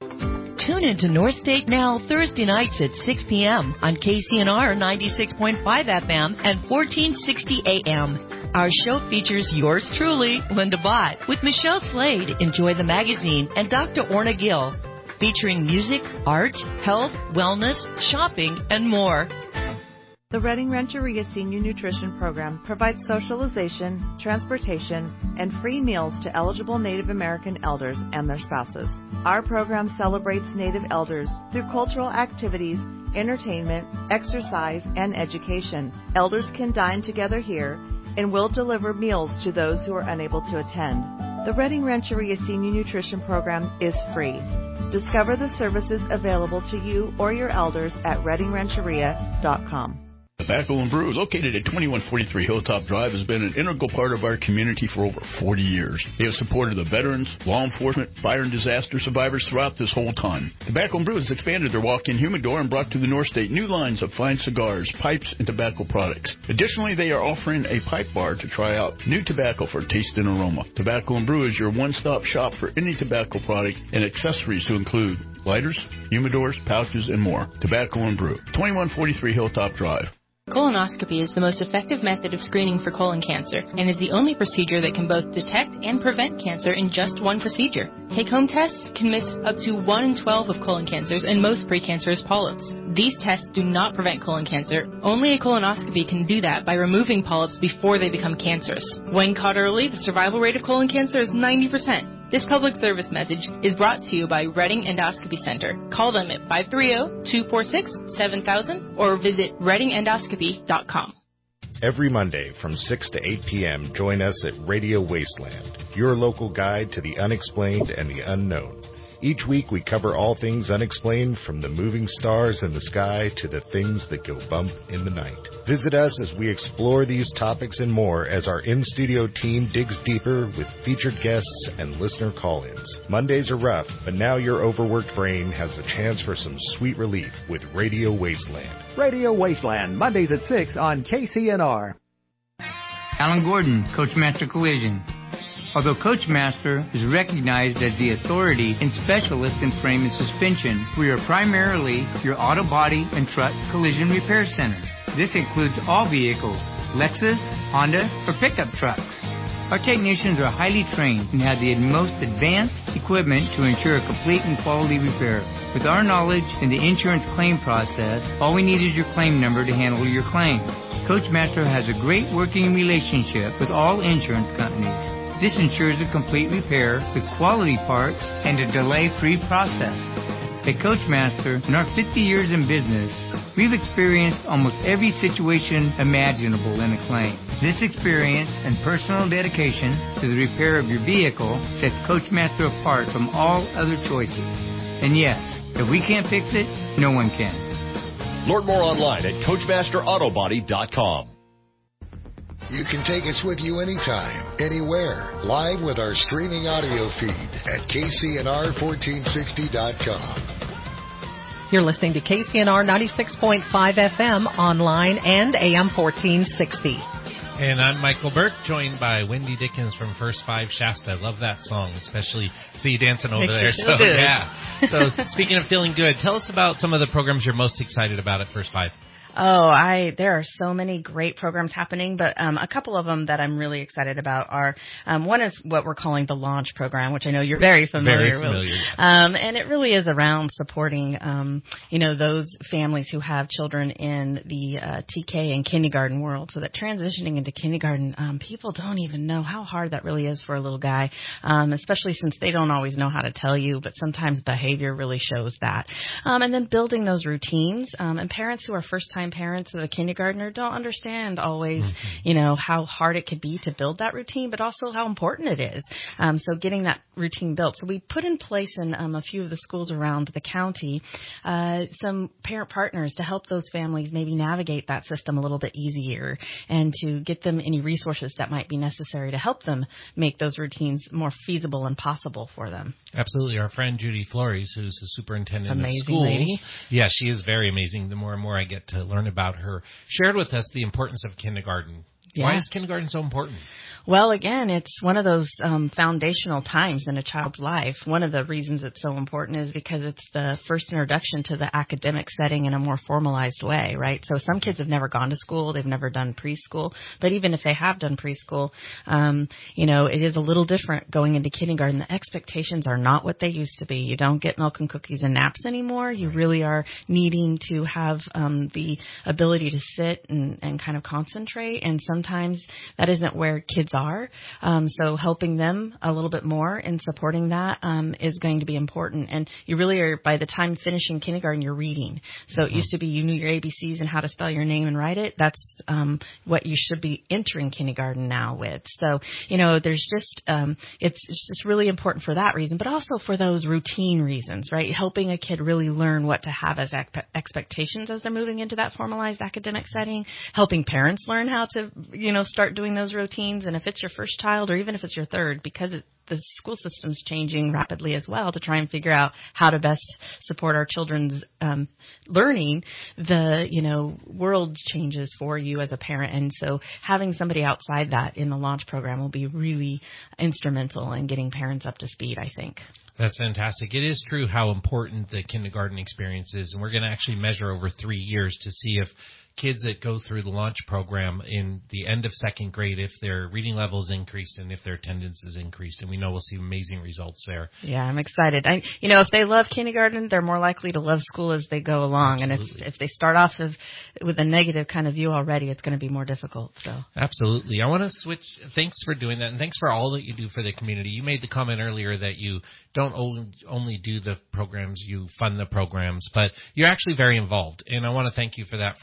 Tune in to North State Now Thursday nights at six p.m. on K C N R ninety-six point five F M and fourteen sixty A M. Our show features yours truly, Linda Bott, with Michelle Slade, Enjoy the Magazine, and Doctor Orna Gill, featuring music, art, health, wellness, shopping, and more. The Redding Rancheria Senior Nutrition Program provides socialization, transportation, and free meals to eligible Native American elders and their spouses. Our program celebrates Native elders through cultural activities, entertainment, exercise, and education. Elders can dine together here and will deliver meals to those who are unable to attend. The Redding Rancheria Senior Nutrition Program is free. Discover the services available to you or your elders at redding rancheria dot com. Tobacco and Brew, located at twenty-one forty-three Hilltop Drive, has been an integral part of our community for over forty years. They have supported the veterans, law enforcement, fire and disaster survivors throughout this whole time. Tobacco and Brew has expanded their walk-in humidor and brought to the North State new lines of fine cigars, pipes, and tobacco products. Additionally, they are offering a pipe bar to try out new tobacco for taste and aroma. Tobacco and Brew is your one-stop shop for any tobacco product and accessories to include lighters, humidors, pouches, and more. Tobacco and Brew, twenty-one forty-three Hilltop Drive. Colonoscopy is the most effective method of screening for colon cancer and is the only procedure that can both detect and prevent cancer in just one procedure. Take-home tests can miss up to one in twelve of colon cancers and most precancerous polyps. These tests do not prevent colon cancer. Only a colonoscopy can do that by removing polyps before they become cancerous. When caught early, the survival rate of colon cancer is ninety percent. This public service message is brought to you by Redding Endoscopy Center. Call them at five three zero, two four six, seven thousand or visit redding endoscopy dot com. Every Monday from six to eight p.m., join us at Radio Wasteland, your local guide to the unexplained and the unknown. Each week we cover all things unexplained, from the moving stars in the sky to the things that go bump in the night. Visit us as we explore these topics and more as our in-studio team digs deeper with featured guests and listener call-ins. Mondays are rough, but now your overworked brain has a chance for some sweet relief with Radio Wasteland. Radio Wasteland, Mondays at six on K C N R. Alan Gordon, Coachmaster Collision. Although Coachmaster is recognized as the authority and specialist in frame and suspension, we are primarily your auto body and truck collision repair center. This includes all vehicles, Lexus, Honda, or pickup trucks. Our technicians are highly trained and have the most advanced equipment to ensure a complete and quality repair. With our knowledge in the insurance claim process, all we need is your claim number to handle your claim. Coachmaster has a great working relationship with all insurance companies. This ensures a complete repair with quality parts and a delay-free process. At Coachmaster, in our fifty years in business, we've experienced almost every situation imaginable in a claim. This experience and personal dedication to the repair of your vehicle sets Coachmaster apart from all other choices. And yes, if we can't fix it, no one can. Learn more online at Coachmaster Auto Body dot com. You can take us with you anytime, anywhere, live with our streaming audio feed at K C N R fourteen sixty dot com. You're listening to K C N R ninety-six point five F M online and A M fourteen sixty. And I'm Michael Burke, joined by Wendy Dickens from First Five Shasta. I love that song, especially see you dancing over Makes there. You feel so good. yeah. So speaking of feeling good, tell us about some of the programs you're most excited about at First Five. Oh, I there are so many great programs happening, but um, a couple of them that I'm really excited about are um, one is what we're calling the Launch Program, which I know you're very familiar, very familiar. with. Um, and it really is around supporting, um, you know, those families who have children in the uh, T K and kindergarten world, so that transitioning into kindergarten, um, people don't even know how hard that really is for a little guy, um, especially since they don't always know how to tell you, but sometimes behavior really shows that. Um, and then building those routines, um, and parents who are first-time parents of a kindergartner don't understand always, mm-hmm. you know, how hard it could be to build that routine, but also how important it is. Um, so getting that routine built. So we put in place in um, a few of the schools around the county uh, some parent partners to help those families maybe navigate that system a little bit easier and to get them any resources that might be necessary to help them make those routines more feasible and possible for them. Absolutely. Our friend Judy Flores, who's the superintendent amazing of schools. Lady. Yeah, she is very amazing. The more and more I get to learn about her, shared with us the importance of kindergarten. Yeah. Why is kindergarten so important? Well, again, it's one of those um, foundational times in a child's life. One of the reasons it's so important is because it's the first introduction to the academic setting in a more formalized way, right? So some kids have never gone to school. They've never done preschool. But even if they have done preschool, um, you know, it is a little different going into kindergarten. The expectations are not what they used to be. You don't get milk and cookies and naps anymore. You really are needing to have um, the ability to sit and, and kind of concentrate. And sometimes that isn't where kids are. Um, so helping them a little bit more and supporting that um, is going to be important. And you really are, by the time finishing kindergarten, you're reading. So it used to be you knew your A B Cs and how to spell your name and write it. That's um, what you should be entering kindergarten now with. So, you know, there's just, um, it's, it's just really important for that reason, but also for those routine reasons, right? Helping a kid really learn what to have as ex- expectations as they're moving into that formalized academic setting, helping parents learn how to, you know, start doing those routines. And if it's your first child or even if it's your third, because it, the school system's changing rapidly as well to try and figure out how to best support our children's um, learning, the, you know, world changes for you as a parent. And so having somebody outside that in the Launch Program will be really instrumental in getting parents up to speed, I think. That's fantastic. It is true how important the kindergarten experience is, and we're going to actually measure over three years to see if kids that go through the Launch Program in the end of second grade, if their reading level is increased and if their attendance is increased. And we know we'll see amazing results there. Yeah, I'm excited. I, you know, if they love kindergarten, they're more likely to love school as they go along. Absolutely. And if, if they start off with, with a negative kind of view already, it's going to be more difficult. So Absolutely. I want to switch. Thanks for doing that, and thanks for all that you do for the community. You made the comment earlier that you don't only do the programs, you fund the programs, but you're actually very involved. And I want to thank you for that for all of us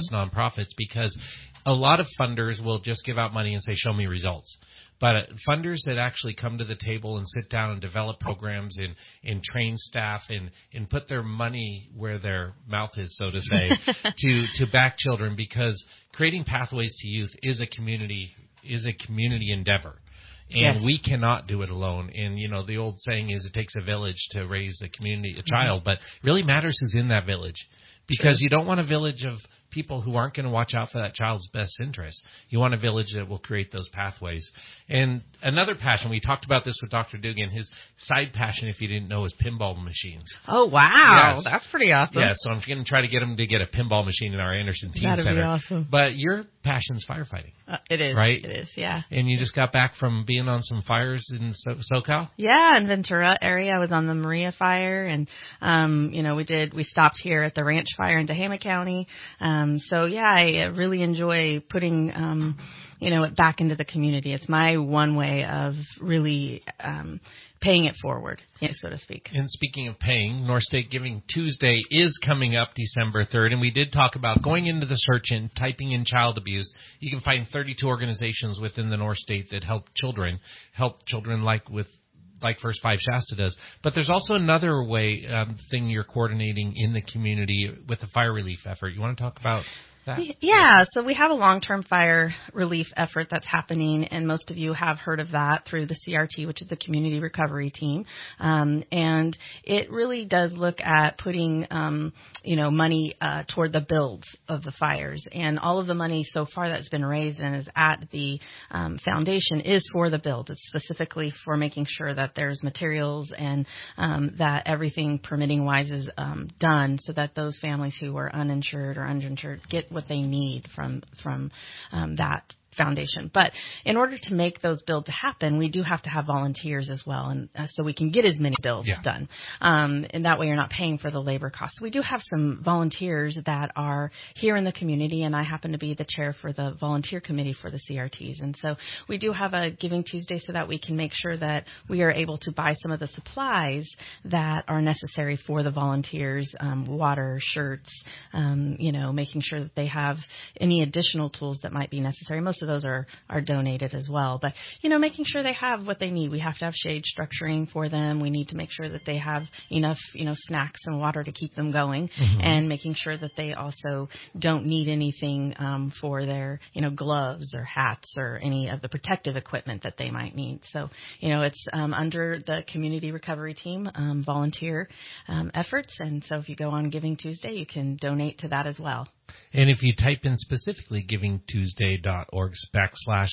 most nonprofits, because a lot of funders will just give out money and say, show me results. But uh, funders that actually come to the table and sit down and develop programs and, and train staff and, and put their money where their mouth is, so to say, to, to back children, because creating pathways to youth is a community is a community endeavor. And yes. we cannot do it alone. And, you know, the old saying is it takes a village to raise a community, a child, mm-hmm. but it really matters who's in that village, because True. You don't want a village of people who aren't going to watch out for that child's best interest. You want a village that will create those pathways. And another passion, we talked about this with Doctor Dugan, his side passion, if you didn't know, is pinball machines. Oh, wow. Yes. That's pretty awesome. Yeah, so I'm going to try to get him to get a pinball machine in our Anderson Teen That'd Center. That'd be awesome. But your passion's firefighting. Uh, it is. Right? It is, yeah. And you just got back from being on some fires in so- SoCal? Yeah, in Ventura area. I was on the Maria fire, and, um, you know, we did, we stopped here at the Ranch fire in Tehama County. Um, so, yeah, I really enjoy putting, um, you know, it back into the community. It's my one way of really um, paying it forward, so to speak. And speaking of paying, North State Giving Tuesday is coming up December third, and we did talk about going into the search and typing in child abuse. You can find thirty-two organizations within the North State that help children, help children like with like First Five Shasta does. But there's also another way, um, thing you're coordinating in the community with the fire relief effort. You want to talk about that? Yeah, so we have a long-term fire relief effort that's happening, and most of you have heard of that through the C R T, which is the Community Recovery Team. Um, and it really does look at putting, um, you know, money uh, toward the builds of the fires. And all of the money so far that's been raised and is at the um, foundation is for the build. It's specifically for making sure that there's materials and um, that everything permitting-wise is um, done, so that those families who are uninsured or uninsured get what they need from from um, that foundation. But in order to make those builds happen, we do have to have volunteers as well, and uh, so we can get as many builds yeah. done. Um, and that way you're not paying for the labor costs. We do have some volunteers that are here in the community, and I happen to be the chair for the volunteer committee for the C R Ts. And so we do have a Giving Tuesday so that we can make sure that we are able to buy some of the supplies that are necessary for the volunteers, um, water, shirts, um, you know, making sure that they have any additional tools that might be necessary. Most of those are, are donated as well. But, you know, making sure they have what they need. We have to have shade structuring for them. We need to make sure that they have enough, you know, snacks and water to keep them going, mm-hmm. and making sure that they also don't need anything um, for their, you know, gloves or hats or any of the protective equipment that they might need. So, you know, it's um, under the Community Recovery Team um, volunteer um, efforts. And so if you go on Giving Tuesday, you can donate to that as well. And if you type in specifically giving tuesday dot org backslash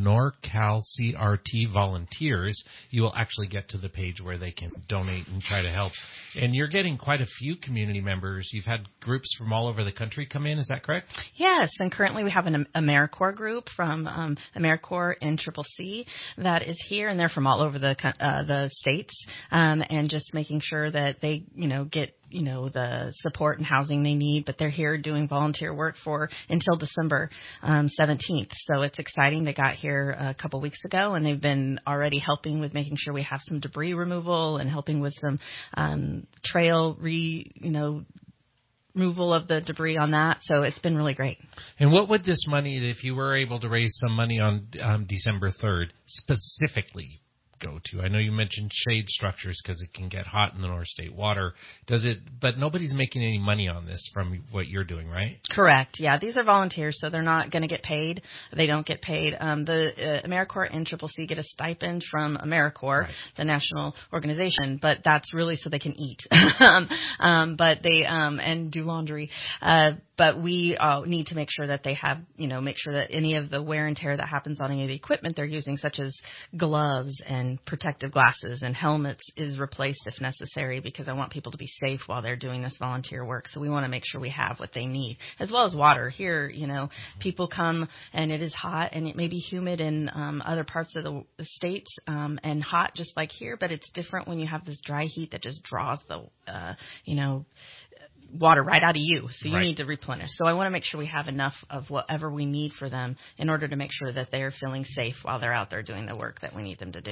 NorCalCRT volunteers, you will actually get to the page where they can donate and try to help. And you're getting quite a few community members. You've had groups from all over the country come in. Is that correct? Yes, and currently we have an AmeriCorps group from um, AmeriCorps and Triple C that is here, and they're from all over the uh, the states, um, and just making sure that they, you know, get you know, the support and housing they need, but they're here doing volunteer work for until December um, seventeenth. So it's exciting. They got here a couple weeks ago, and they've been already helping with making sure we have some debris removal and helping with some um, trail re, you know, removal of the debris on that. So it's been really great. And what would this money, if you were able to raise some money on um, December third, specifically go to? I know you mentioned shade structures because it can get hot in the North State water. Does it? But nobody's making any money on this from what you're doing, right? Correct. Yeah, these are volunteers, so they're not going to get paid. They don't get paid. Um, the uh, AmeriCorps and Triple C get a stipend from AmeriCorps, right, the national organization, but that's really so they can eat. um, but they um, and do laundry. Uh, But we uh, need to make sure that they have, you know, make sure that any of the wear and tear that happens on any of the equipment they're using, such as gloves and protective glasses and helmets, is replaced if necessary, because I want people to be safe while they're doing this volunteer work. So we want to make sure we have what they need, as well as water. Here, you know, people come and it is hot, and it may be humid in um, other parts of the states um, and hot just like here, but it's different when you have this dry heat that just draws the, uh, you know, water right out of you, so you right. need to replenish. So I want to make sure we have enough of whatever we need for them in order to make sure that they're feeling safe while they're out there doing the work that we need them to do.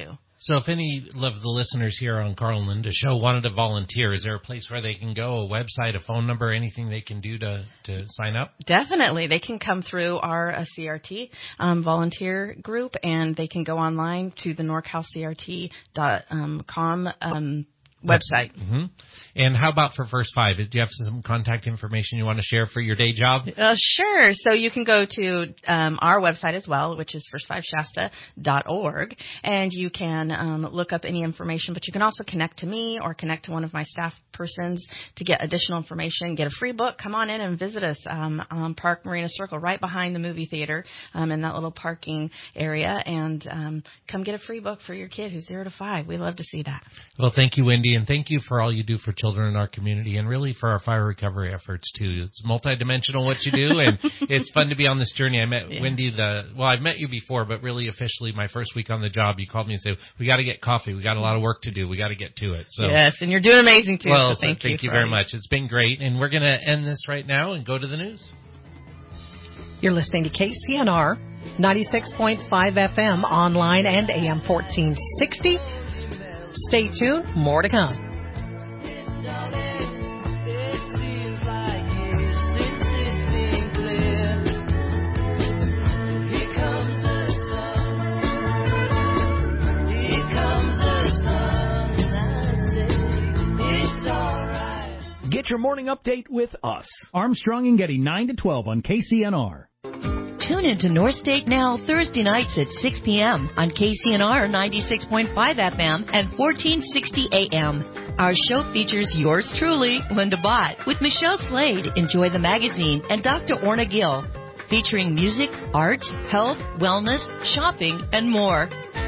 So if any of the listeners here on Carl and Linda Show wanted to volunteer, is there a place where they can go, a website, a phone number, anything they can do to, to sign up? Definitely. They can come through our uh, C R T um, volunteer group, and they can go online to the norcal c r t dot com um, website. Mm-hmm. And how about for First Five? Do you have some contact information you want to share for your day job? Uh, sure. So you can go to um, our website as well, which is first five shasta dot org, and you can um, look up any information, but you can also connect to me or connect to one of my staff persons to get additional information, get a free book. Come on in and visit us um, on Park Marina Circle, right behind the movie theater um, in that little parking area, and um, come get a free book for your kid who's zero to five. We love to see that. Well, thank you, Wendy, and thank you for all you do for children in our community and really for our fire recovery efforts, too. It's multidimensional what you do, and it's fun to be on this journey. I met yeah. Wendy, the well, I've met you before, but really officially my first week on the job, you called me and said, we got to get coffee. We got a lot of work to do. We got to get to it. So yes, and you're doing amazing, too. Well, so thank, thank you, you very much. It's been great, and we're going to end this right now and go to the news. You're listening to K C N R ninety-six point five F M online and A M fourteen sixty. Stay tuned. More to come. Get your morning update with us. Armstrong and Getty, nine to twelve on K C N R. Tune into North State Now Thursday nights at six p.m. on K C N R ninety-six point five F M and fourteen sixty A M. Our show features yours truly, Linda Bott, with Michelle Slade, Enjoy the Magazine, and Doctor Orna Gill, featuring music, art, health, wellness, shopping, and more.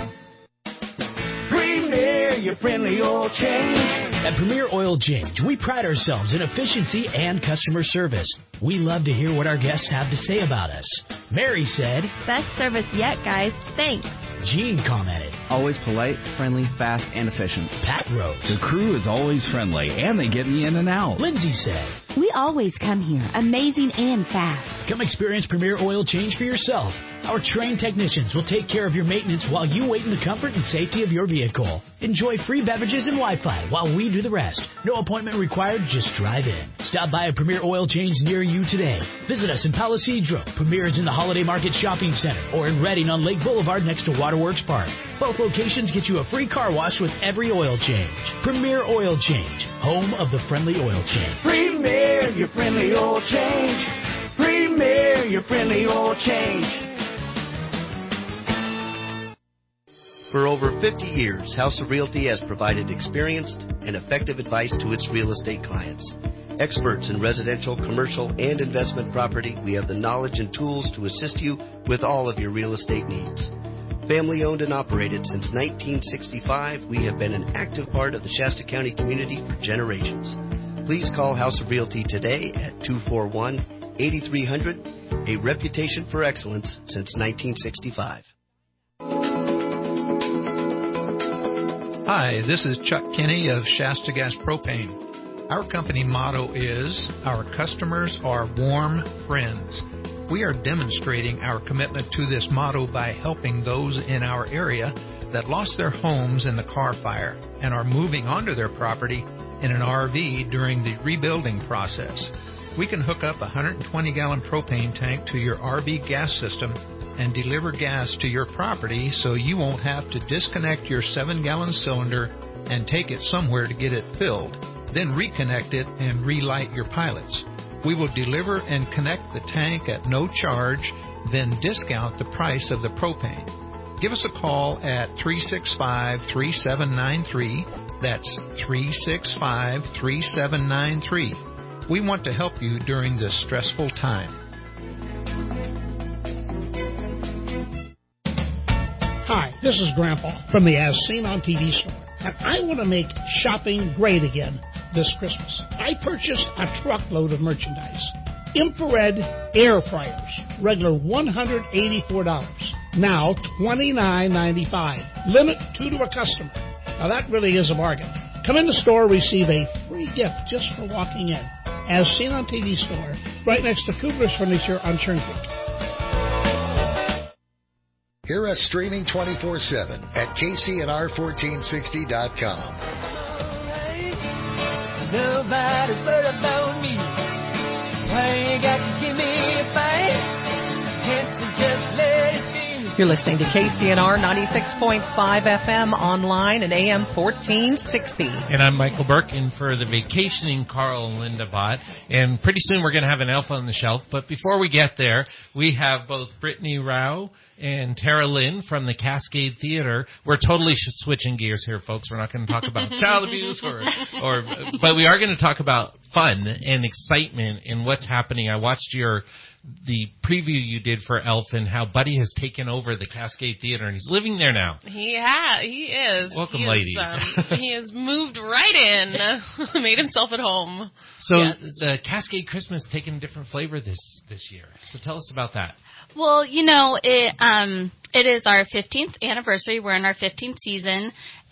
Premier, your friendly oil change. At Premier Oil Change, we pride ourselves in efficiency and customer service. We love to hear what our guests have to say about us. Mary said, "Best service yet, guys. Thanks." Gene commented, "Always polite, friendly, fast, and efficient." Pat wrote, "The crew is always friendly, and they get me in and out." Lindsay said, "We always come here, amazing and fast." Come experience Premier Oil Change for yourself. Our trained technicians will take care of your maintenance while you wait in the comfort and safety of your vehicle. Enjoy free beverages and Wi-Fi while we do the rest. No appointment required, just drive in. Stop by a Premier Oil Change near you today. Visit us in Palo Cedro. Premier is in the Holiday Market Shopping Center or in Redding on Lake Boulevard next to Waterworks Park. Both locations get you a free car wash with every oil change. Premier Oil Change, home of the friendly oil change. Premier, your friendly oil change. Premier, your friendly oil change. For over fifty years, House of Realty has provided experienced and effective advice to its real estate clients. Experts in residential, commercial, and investment property, we have the knowledge and tools to assist you with all of your real estate needs. Family owned and operated since nineteen sixty-five, we have been an active part of the Shasta County community for generations. Please call House of Realty today at two four one, eight three zero zero, a reputation for excellence since nineteen sixty-five. Hi, this is Chuck Kinney of Shasta Gas Propane. Our company motto is, "Our customers are warm friends." We are demonstrating our commitment to this motto by helping those in our area that lost their homes in the Carr Fire and are moving onto their property in an R V during the rebuilding process. We can hook up a one hundred twenty gallon propane tank to your R V gas system and deliver gas to your property so you won't have to disconnect your seven gallon cylinder and take it somewhere to get it filled, then reconnect it and relight your pilots. We will deliver and connect the tank at no charge, then discount the price of the propane. Give us a call at three six five, three seven nine three. That's three six five, three seven nine three. We want to help you during this stressful time. Hi, this is Grandpa from the As Seen on T V store, and I want to make shopping great again this Christmas. I purchased a truckload of merchandise. Infrared air fryers, regular one hundred eighty-four dollars, now twenty-nine ninety-five. Limit two to a customer. Now that really is a bargain. Come in the store, receive a free gift just for walking in. As Seen on T V store, right next to Kugler's Furniture on Churn Creek. Hear us streaming twenty-four seven at K C N R fourteen sixty dot com. Nobody but about me. Why you got to give me a fight? Can't you just let it be? You're listening to K C N R ninety-six point five F M online and A M fourteen sixty. And I'm Michael Burke in for the vacationing Carl and Linda Bott. And pretty soon we're going to have an elf on the shelf. But before we get there, we have both Brittany Rao and Tara Lynn from the Cascade Theater. We're totally switching gears here, folks. We're not going to talk about child abuse, or, or, but we are going to talk about fun and excitement and what's happening. I watched your the preview you did for Elf and how Buddy has taken over the Cascade Theater, and he's living there now. He ha- he is. Welcome, he ladies. Is, um, he has moved right in, made himself at home. So yes. The Cascade Christmas taking a different flavor this, this year. So tell us about that. Well, you know, it um it is our fifteenth anniversary. We're in our fifteenth season,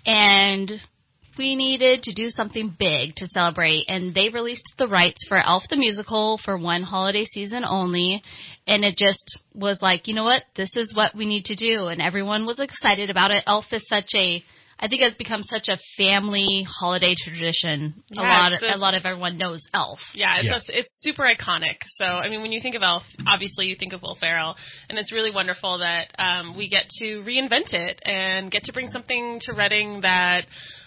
and we needed to do something big to celebrate, and they released the rights for Elf the Musical for one holiday season only, and it just was like, you know what, this is what we need to do, and everyone was excited about it. Elf is such a, I think it's become such a family holiday tradition. Yeah, a lot of, the, a lot of everyone knows Elf. Yeah, it's, yeah. A, it's super iconic. So, I mean, when you think of Elf, obviously you think of Will Ferrell, and it's really wonderful that um, we get to reinvent it and get to bring something to Reading that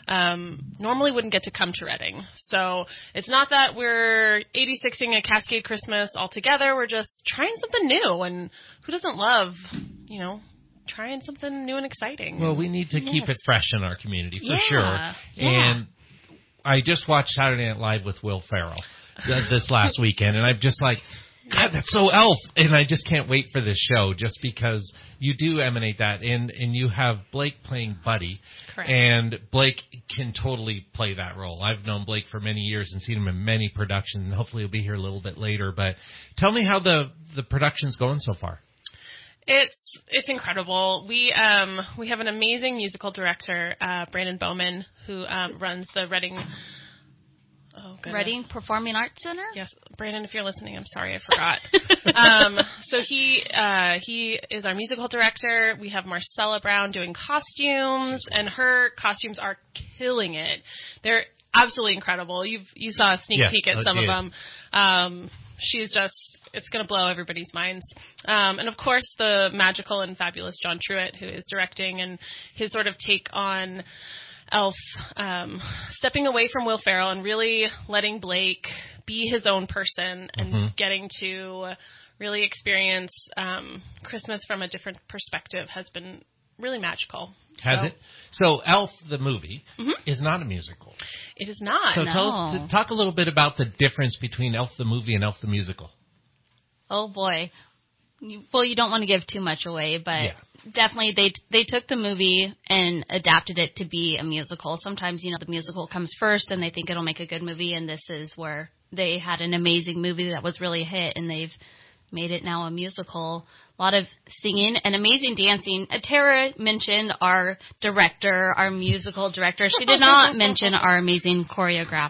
Um, normally wouldn't get to come to Reading. So it's not that we're eighty-sixing a Cascade Christmas altogether. We're just trying something new. And who doesn't love, you know, trying something new and exciting? Well, we need to yeah. keep it fresh in our community, for yeah. sure. Yeah. And I just watched Saturday Night Live with Will Ferrell this last weekend, and I'm just like, God, that's so Elf. And I just can't wait for this show just because you do emanate that. And, and you have Blake playing Buddy. Correct. And Blake can totally play that role. I've known Blake for many years and seen him in many productions, and hopefully he'll be here a little bit later. But tell me how the, the production's going so far. It's it's incredible. We um we have an amazing musical director, uh, Brandon Bowman, who um, runs the Reading Oh, Reading Performing Arts Center? Yes. Brandon, if you're listening, I'm sorry, I forgot. um, so he uh, he is our musical director. We have Marcella Brown doing costumes, and her costumes are killing it. They're absolutely incredible. You've you saw a sneak yes, peek at some of them. Um, she's just, it's going to blow everybody's minds. Um, and, of course, the magical and fabulous John Truitt, who is directing, and his sort of take on Elf, um, stepping away from Will Ferrell and really letting Blake be his own person and mm-hmm. getting to really experience um, Christmas from a different perspective has been really magical. Has so, it? So Elf, the movie, mm-hmm. is not a musical. It is not. So no. tell us, talk a little bit about the difference between Elf the movie and Elf the musical. Oh, boy. You, well, you don't want to give too much away, but yeah. definitely they they took the movie and adapted it to be a musical. Sometimes, you know, the musical comes first and they think it'll make a good movie, and this is where they had an amazing movie that was really a hit, and they've made it now a musical. A lot of singing and amazing dancing. Uh, Tara mentioned our director, our musical director. She did not mention our amazing choreographer,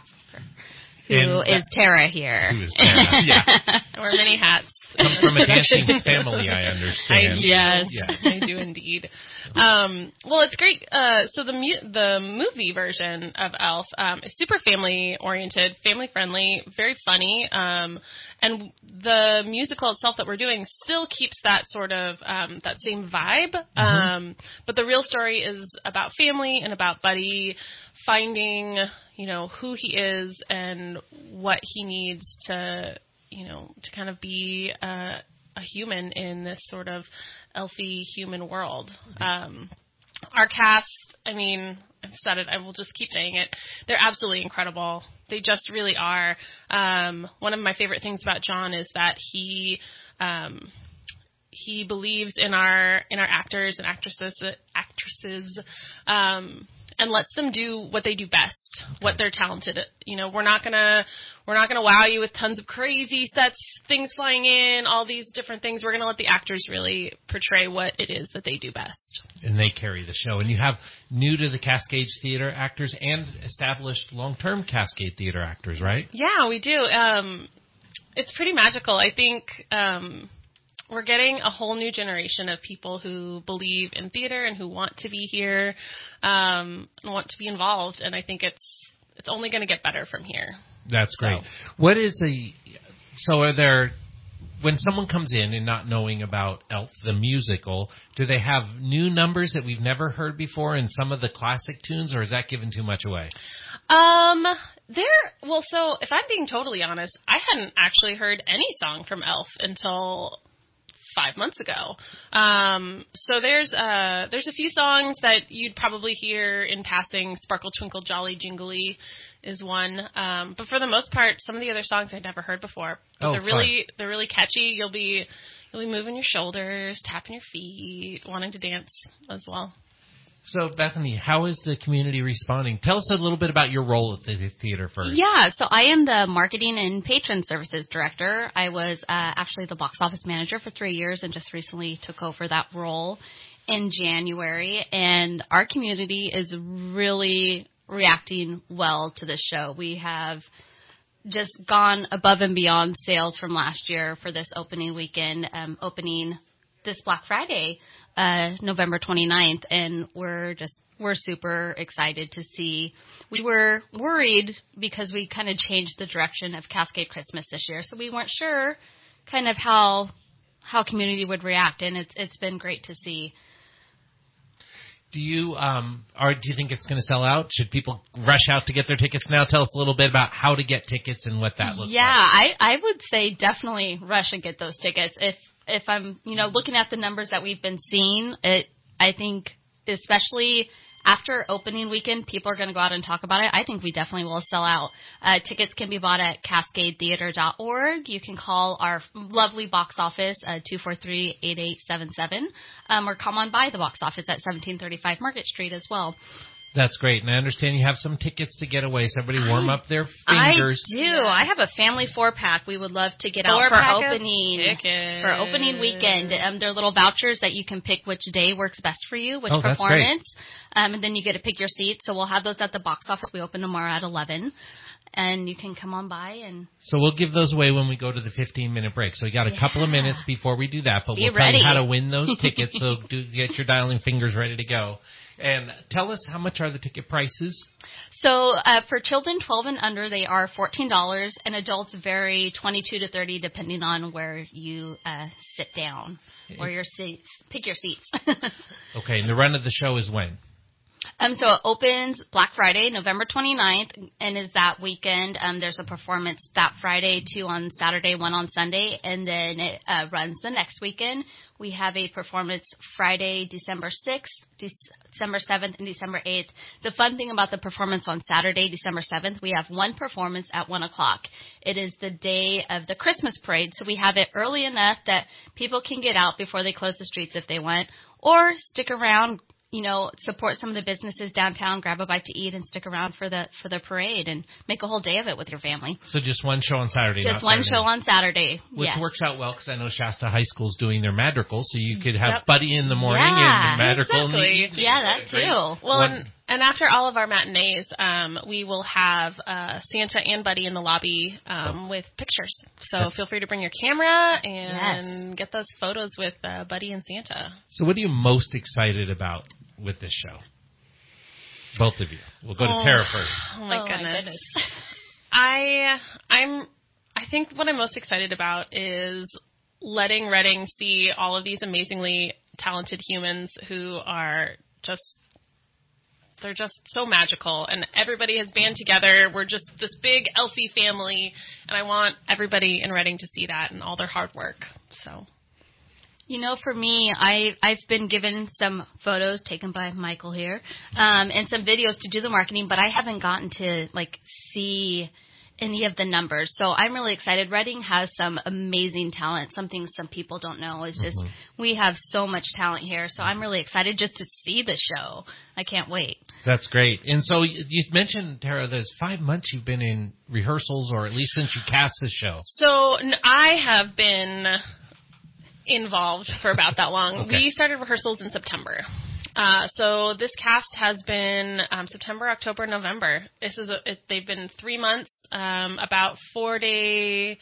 who and is Tara here. Who is Tara, yeah. Wear many hats. Come from a dancing family, I understand. I do. Yes. yes. I do indeed. Um, well, it's great. Uh, so the mu- the movie version of Elf um, is super family oriented, family friendly, very funny, um, and the musical itself that we're doing still keeps that sort of um, that same vibe. Mm-hmm. Um, but the real story is about family and about Buddy finding, you know, who he is and what he needs to, you know, to kind of be uh, a human in this sort of elfy human world. Um, our cast, I mean, I've said it, I will just keep saying it. They're absolutely incredible. They just really are. Um, one of my favorite things about John is that he um, he believes in our in our actors and actresses actresses. Um, and lets them do what they do best, what they're talented at. You know, we're not gonna we're not gonna wow you with tons of crazy sets, things flying in, all these different things. We're gonna let the actors really portray what it is that they do best. And they carry the show. And you have new to the Cascade Theater actors and established long-term Cascade Theater actors, right? Yeah, we do. Um, it's pretty magical. I think um, we're getting a whole new generation of people who believe in theater and who want to be here um, and want to be involved. And I think it's it's only going to get better from here. That's great. So. What is a so are there when someone comes in and not knowing about Elf the musical, do they have new numbers that we've never heard before in some of the classic tunes, or is that giving too much away? Um, there. Well, so if I'm being totally honest, I hadn't actually heard any song from Elf until five months ago. Um, so there's uh there's a few songs that you'd probably hear in passing. Sparkle, Twinkle, Jolly, Jingly is one. Um, but for the most part, some of the other songs I'd never heard before. But oh, they're really fun. they're really catchy. You'll be you'll be moving your shoulders, tapping your feet, wanting to dance as well. So, Bethany, how is the community responding? Tell us a little bit about your role at the theater first. Yeah, so I am the Marketing and Patron Services Director. I was uh, actually the box office manager for three years and just recently took over that role in January. And our community is really reacting well to this show. We have just gone above and beyond sales from last year for this opening weekend, um, opening this Black Friday, uh, November twenty-ninth, and we're just, we're super excited to see. We were worried because we kind of changed the direction of Cascade Christmas this year, so we weren't sure kind of how, how community would react, and it's, it's been great to see. Do you, um, or do you think it's going to sell out? Should people rush out to get their tickets now? Tell us a little bit about how to get tickets and what that looks yeah, like. Yeah, I, I would say definitely rush and get those tickets. If, If I'm, you know, looking at the numbers that we've been seeing, it, I think especially after opening weekend, people are going to go out and talk about it. I think we definitely will sell out. Uh, tickets can be bought at cascade theater dot org. You can call our lovely box office, uh, two four three, eight eight seven seven, um, or come on by the box office at seventeen thirty-five Market Street as well. That's great. And I understand you have some tickets to get away, so everybody warm I, up their fingers. I do. I have a family four-pack we would love to get four out for opening tickets. for opening weekend. Um, they're little vouchers that you can pick which day works best for you, which oh, performance. Um, and then you get to pick your seat. So we'll have those at the box office. We open tomorrow at eleven. And you can come on by and. So we'll give those away when we go to the fifteen-minute break. So we got a yeah. couple of minutes before we do that, but Be we'll ready. tell you how to win those tickets. So do get your dialing fingers ready to go. And tell us, how much are the ticket prices? So uh, for children twelve and under, they are fourteen dollars, and adults vary twenty-two to thirty depending on where you uh, sit down or your seats. Pick your seats. Okay, and the run of the show is when? Um, so it opens Black Friday, November twenty-ninth, and is that weekend. Um, there's a performance that Friday, two on Saturday, one on Sunday, and then it uh, runs the next weekend. We have a performance Friday, December sixth, December seventh, and December eighth. The fun thing about the performance on Saturday, December seventh, we have one performance at one o'clock. It is the day of the Christmas parade, so we have it early enough that people can get out before they close the streets if they want, or stick around, you know, support some of the businesses downtown, grab a bite to eat, and stick around for the for the parade and make a whole day of it with your family. So just one show on Saturday. Just one Saturday. show on Saturday. Which yes. works out well because I know Shasta High School's doing their madrigal, so you could have yep. Buddy in the morning yeah, and the madrigal exactly. in the evening. Yeah, that too. Well, and, and after all of our matinees, um, we will have uh, Santa and Buddy in the lobby um, with pictures. So feel free to bring your camera and yes. get those photos with uh, Buddy and Santa. So what are you most excited about with this show? Both of you. We'll go to oh, Tara first. Oh my oh goodness. My goodness. I I'm I think what I'm most excited about is letting Reading see all of these amazingly talented humans who are just they're just so magical, and everybody has band together. We're just this big Elfie family, and I want everybody in Reading to see that and all their hard work. So You know, for me, I, I've been given some photos taken by Michael here, um, and some videos to do the marketing, but I haven't gotten to, like, see any of the numbers. So I'm really excited. Reading has some amazing talent. Something some people don't know is just mm-hmm. we have so much talent here. So I'm really excited just to see the show. I can't wait. That's great. And so you mentioned, Tara, there's five months you've been in rehearsals, or at least since you cast the show. So I have been involved for about that long. Okay. We started rehearsals in September. Uh, so this cast has been um, September, October, November. This is a, it, they've been three months, um, about four day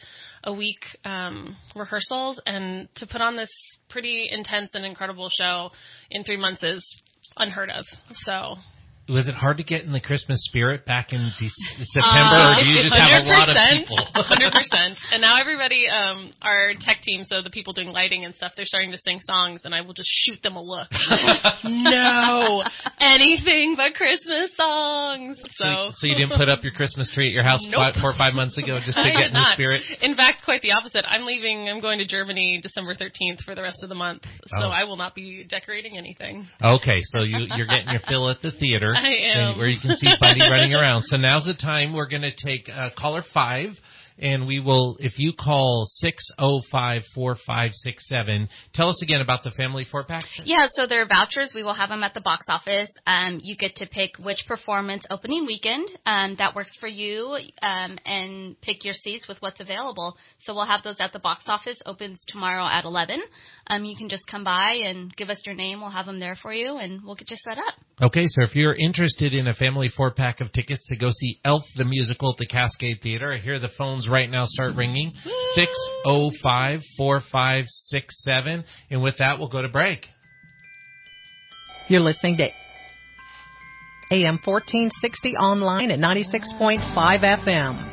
a week um, rehearsals, and to put on this pretty intense and incredible show in three months is unheard of. So. Was it hard to get in the Christmas spirit back in de- September, uh, or do you just have a lot of people? one hundred percent. And now everybody, um, our tech team, so the people doing lighting and stuff, they're starting to sing songs, and I will just shoot them a look. No, anything but Christmas songs. So, so, so you didn't put up your Christmas tree at your house nope. four or five months ago just to I get in not. the spirit? In fact, quite the opposite. I'm leaving. I'm going to Germany December thirteenth for the rest of the month, so oh. I will not be decorating anything. Okay, so you, you're getting your fill at the theater. I am. Where you can see Buddy running around. So now's the time we're going to take uh, caller five, and we will, if you call six oh five, four five six seven, tell us again about the family four-pack. Yeah, so there are vouchers. We will have them at the box office. Um, you get to pick which performance opening weekend um, that works for you um, and pick your seats with what's available. So we'll have those at the box office. Opens tomorrow at eleven. Um, you can just come by and give us your name. We'll have them there for you, and we'll get you set up. Okay, so if you're interested in a family four-pack of tickets to go see Elf the Musical at the Cascade Theater, I hear the phones right now start ringing. six oh five, four five six seven. And with that, we'll go to break. You're listening to A M fourteen sixty online at ninety-six point five F M.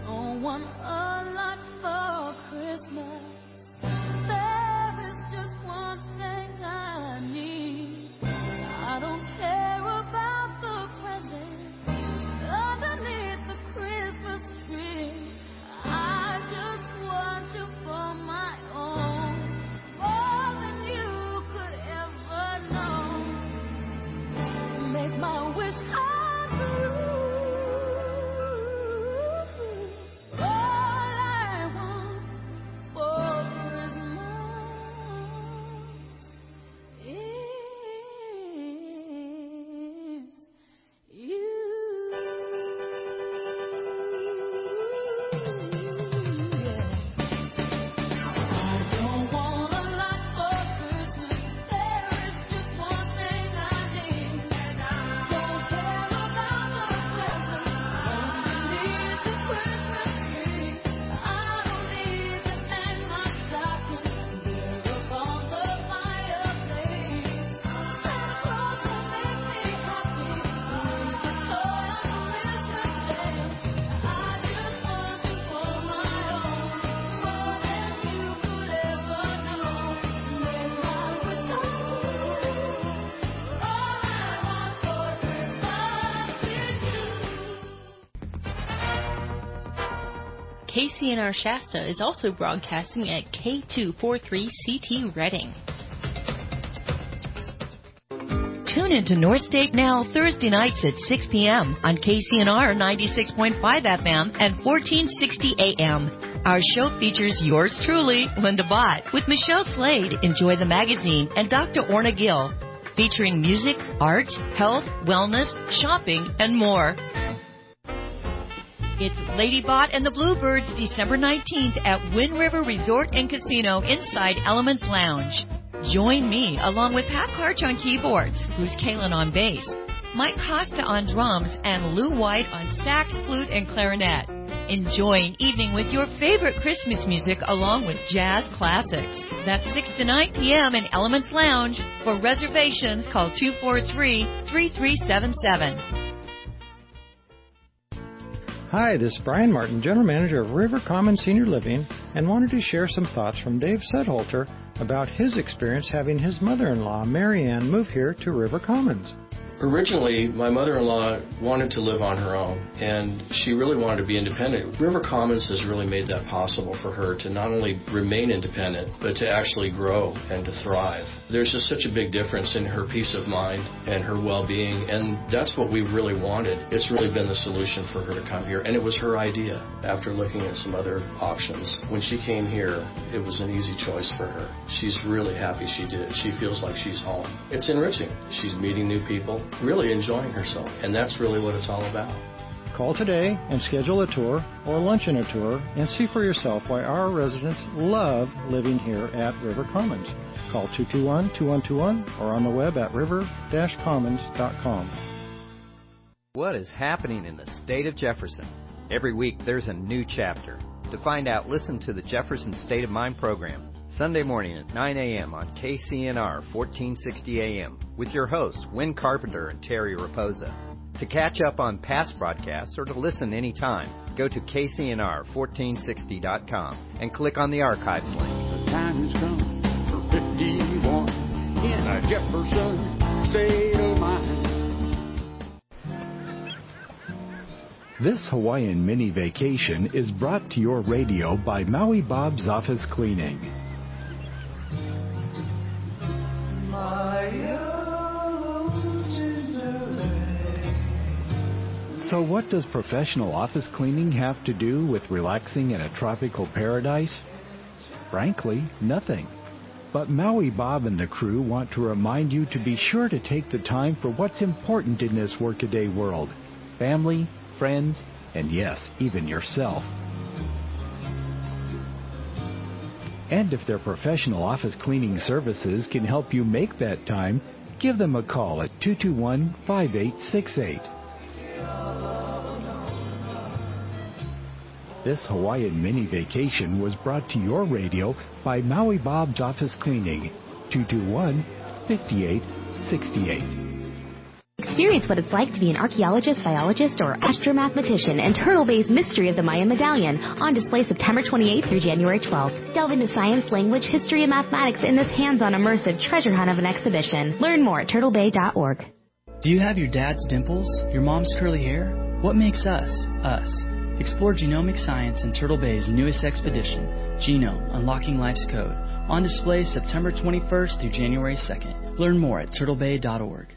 K C N R Shasta is also broadcasting at K two forty-three C T Reading. Tune into North State Now Thursday nights at six p.m. on K C N R ninety-six point five F M and fourteen sixty A M. Our show features yours truly, Linda Bott, with Michelle Slade, Enjoy the Magazine, and Doctor Orna Gill, featuring music, art, health, wellness, shopping, and more. It's Lady Bott and the Bluebirds, December nineteenth at Wind River Resort and Casino inside Elements Lounge. Join me along with Pat Karch on keyboards, Bruce Kalin on bass, Mike Costa on drums, and Lou White on sax, flute, and clarinet. Enjoy an evening with your favorite Christmas music along with jazz classics. That's six to nine p.m. in Elements Lounge. For reservations, call two four three, three three seven seven. Hi, this is Brian Martin, General Manager of River Commons Senior Living, and wanted to share some thoughts from Dave Sedholter about his experience having his mother-in-law, Mary Ann, move here to River Commons. Originally, my mother-in-law wanted to live on her own, and she really wanted to be independent. River Commons has really made that possible for her to not only remain independent, but to actually grow and to thrive. There's just such a big difference in her peace of mind and her well-being, and that's what we really wanted. It's really been the solution for her to come here, and it was her idea after looking at some other options. When she came here, it was an easy choice for her. She's really happy she did. She feels like she's home. It's enriching. She's meeting new people, really enjoying herself, and that's really what it's all about. Call today and schedule a tour or lunch in a tour and see for yourself why our residents love living here at River Commons. Call two two one, two one two one or on the web at river dash commons dot com. What is happening in the state of Jefferson? Every week there's a new chapter. To find out, listen to the Jefferson State of Mind program, Sunday morning at nine a.m. on K C N R fourteen sixty A M with your hosts, Win Carpenter and Terry Raposa. To catch up on past broadcasts or to listen anytime, go to K C N R fourteen sixty dot com and click on the archives link. The time has come for fifty-one in a Jefferson State of Mind. This Hawaiian mini vacation is brought to your radio by Maui Bob's Office Cleaning. So what does professional office cleaning have to do with relaxing in a tropical paradise? Frankly, nothing. But Maui Bob and the crew want to remind you to be sure to take the time for what's important in this workaday world. Family, friends, and yes, even yourself. And if their professional office cleaning services can help you make that time, give them a call at two two one, five eight six eight. This Hawaiian mini vacation was brought to your radio by Maui Bob's Office Cleaning, two two one, five eight six eight. Experience what it's like to be an archaeologist, biologist, or astromathematician in Turtle Bay's Mystery of the Mayan Medallion, on display September twenty-eighth through January twelfth. Delve into science, language, history, and mathematics in this hands-on immersive treasure hunt of an exhibition. Learn more at turtle bay dot org. Do you have your dad's dimples, your mom's curly hair? What makes us, us? Explore genomic science in Turtle Bay's newest expedition, Genome, Unlocking Life's Code, on display September twenty-first through January second. Learn more at turtle bay dot org.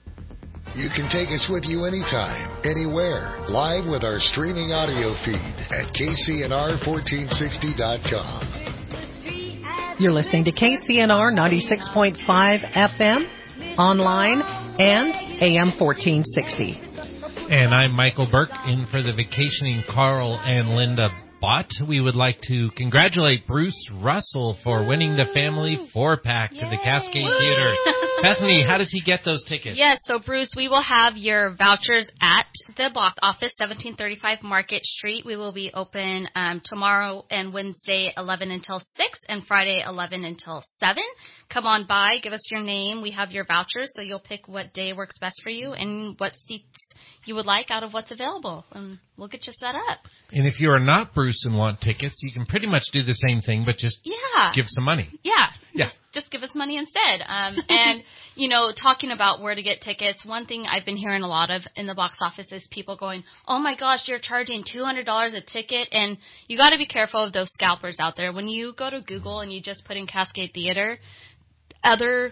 You can take us with you anytime, anywhere, live with our streaming audio feed at K C N R fourteen sixty dot com. You're listening to K C N R ninety-six point five F M, online, and A M fourteen sixty. And I'm Michael Burke, in for the vacationing Carl and Linda Bott. We would like to congratulate Bruce Russell for winning the family four-pack to the Cascade Theater. Bethany, how does he get those tickets? Yes, so Bruce, we will have your vouchers at the box office, seventeen thirty-five Market Street. We will be open um, tomorrow and Wednesday, eleven until six, and Friday, eleven until seven. Come on by, give us your name. We have your vouchers, so you'll pick what day works best for you and what seats you would like out of what's available, and we'll get you set up. And if you are not Bruce and want tickets, you can pretty much do the same thing, but just yeah. give some money. Yeah. Yeah. Just, just give us money instead. Um, and, you know, talking about where to get tickets, one thing I've been hearing a lot of in the box office is people going, oh, my gosh, you're charging two hundred dollars a ticket. And you got to be careful of those scalpers out there. When you go to Google and you just put in Cascade Theater, other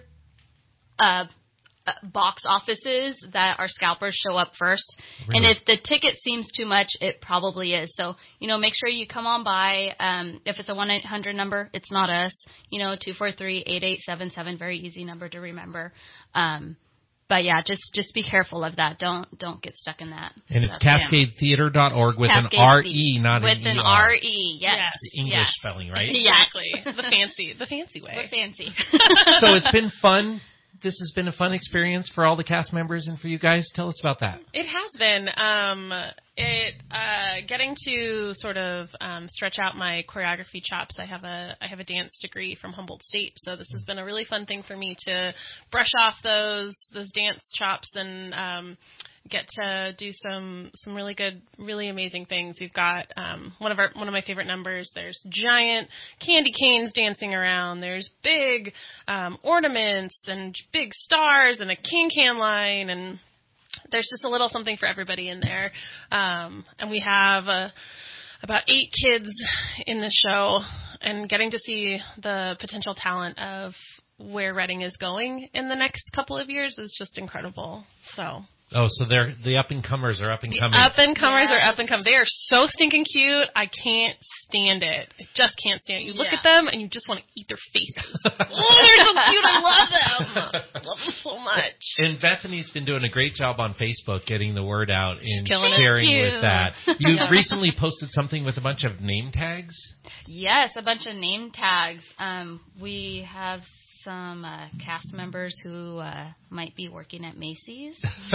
uh box offices that are scalpers show up first. Really? And if the ticket seems too much, it probably is. So, you know, make sure you come on by. Um, if it's a one eight hundred number, it's not us. You know, two four three, eight eight seven seven, very easy number to remember. Um, but, yeah, just just be careful of that. Don't don't get stuck in that. And it's cascade theater dot org with Cascade an R E, not with an E R. With an R E, yes. yes. The English yes. spelling, right? Exactly. the fancy the fancy way. The fancy. So it's been fun. This has been a fun experience for all the cast members and for you guys. Tell us about that. It has been. Um, it uh, getting to sort of um, stretch out my choreography chops. I have a I have a dance degree from Humboldt State, so this has been a really fun thing for me to brush off those those dance chops and um, get to do some some really good, really amazing things. We've got um, one of our one of my favorite numbers. There's giant candy canes dancing around. There's big um, ornaments and big stars and a can can line, and there's just a little something for everybody in there. Um, and we have uh, about eight kids in the show, and getting to see the potential talent of where Reading is going in the next couple of years is just incredible. So. Oh, so they're the up-and-comers are up-and-coming. The up-and-comers yeah. are up-and-coming. They are so stinking cute. I can't stand it. I just can't stand it. You look yeah. at them, and you just want to eat their faces. Oh, they're so cute. I love them. I love them so much. And Bethany's been doing a great job on Facebook getting the word out and Killing sharing you. with that. You yeah. recently posted something with a bunch of name tags? Yes, a bunch of name tags. Um, we have some uh, cast members who uh, might be working at Macy's.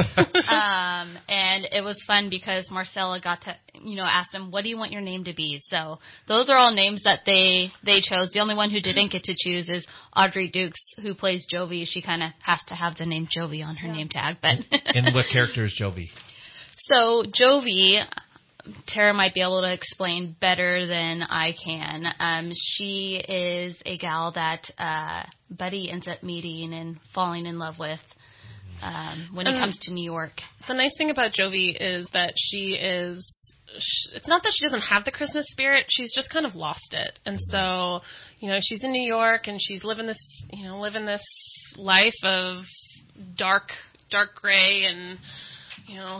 um, and it was fun because Marcella got to, you know, ask them, what do you want your name to be? So those are all names that they, they chose. The only one who didn't get to choose is Audrey Dukes, who plays Jovi. She kind of has to have the name Jovi on her yeah. name tag. But And what character is Jovi? So Jovi, Tara might be able to explain better than I can. Um, she is a gal that uh, Buddy ends up meeting and falling in love with um, when he um, comes to New York. The nice thing about Jovi is that she is, it's not that she doesn't have the Christmas spirit, she's just kind of lost it. And so, you know, she's in New York and she's living this, you know, living this life of dark, dark gray and, you know,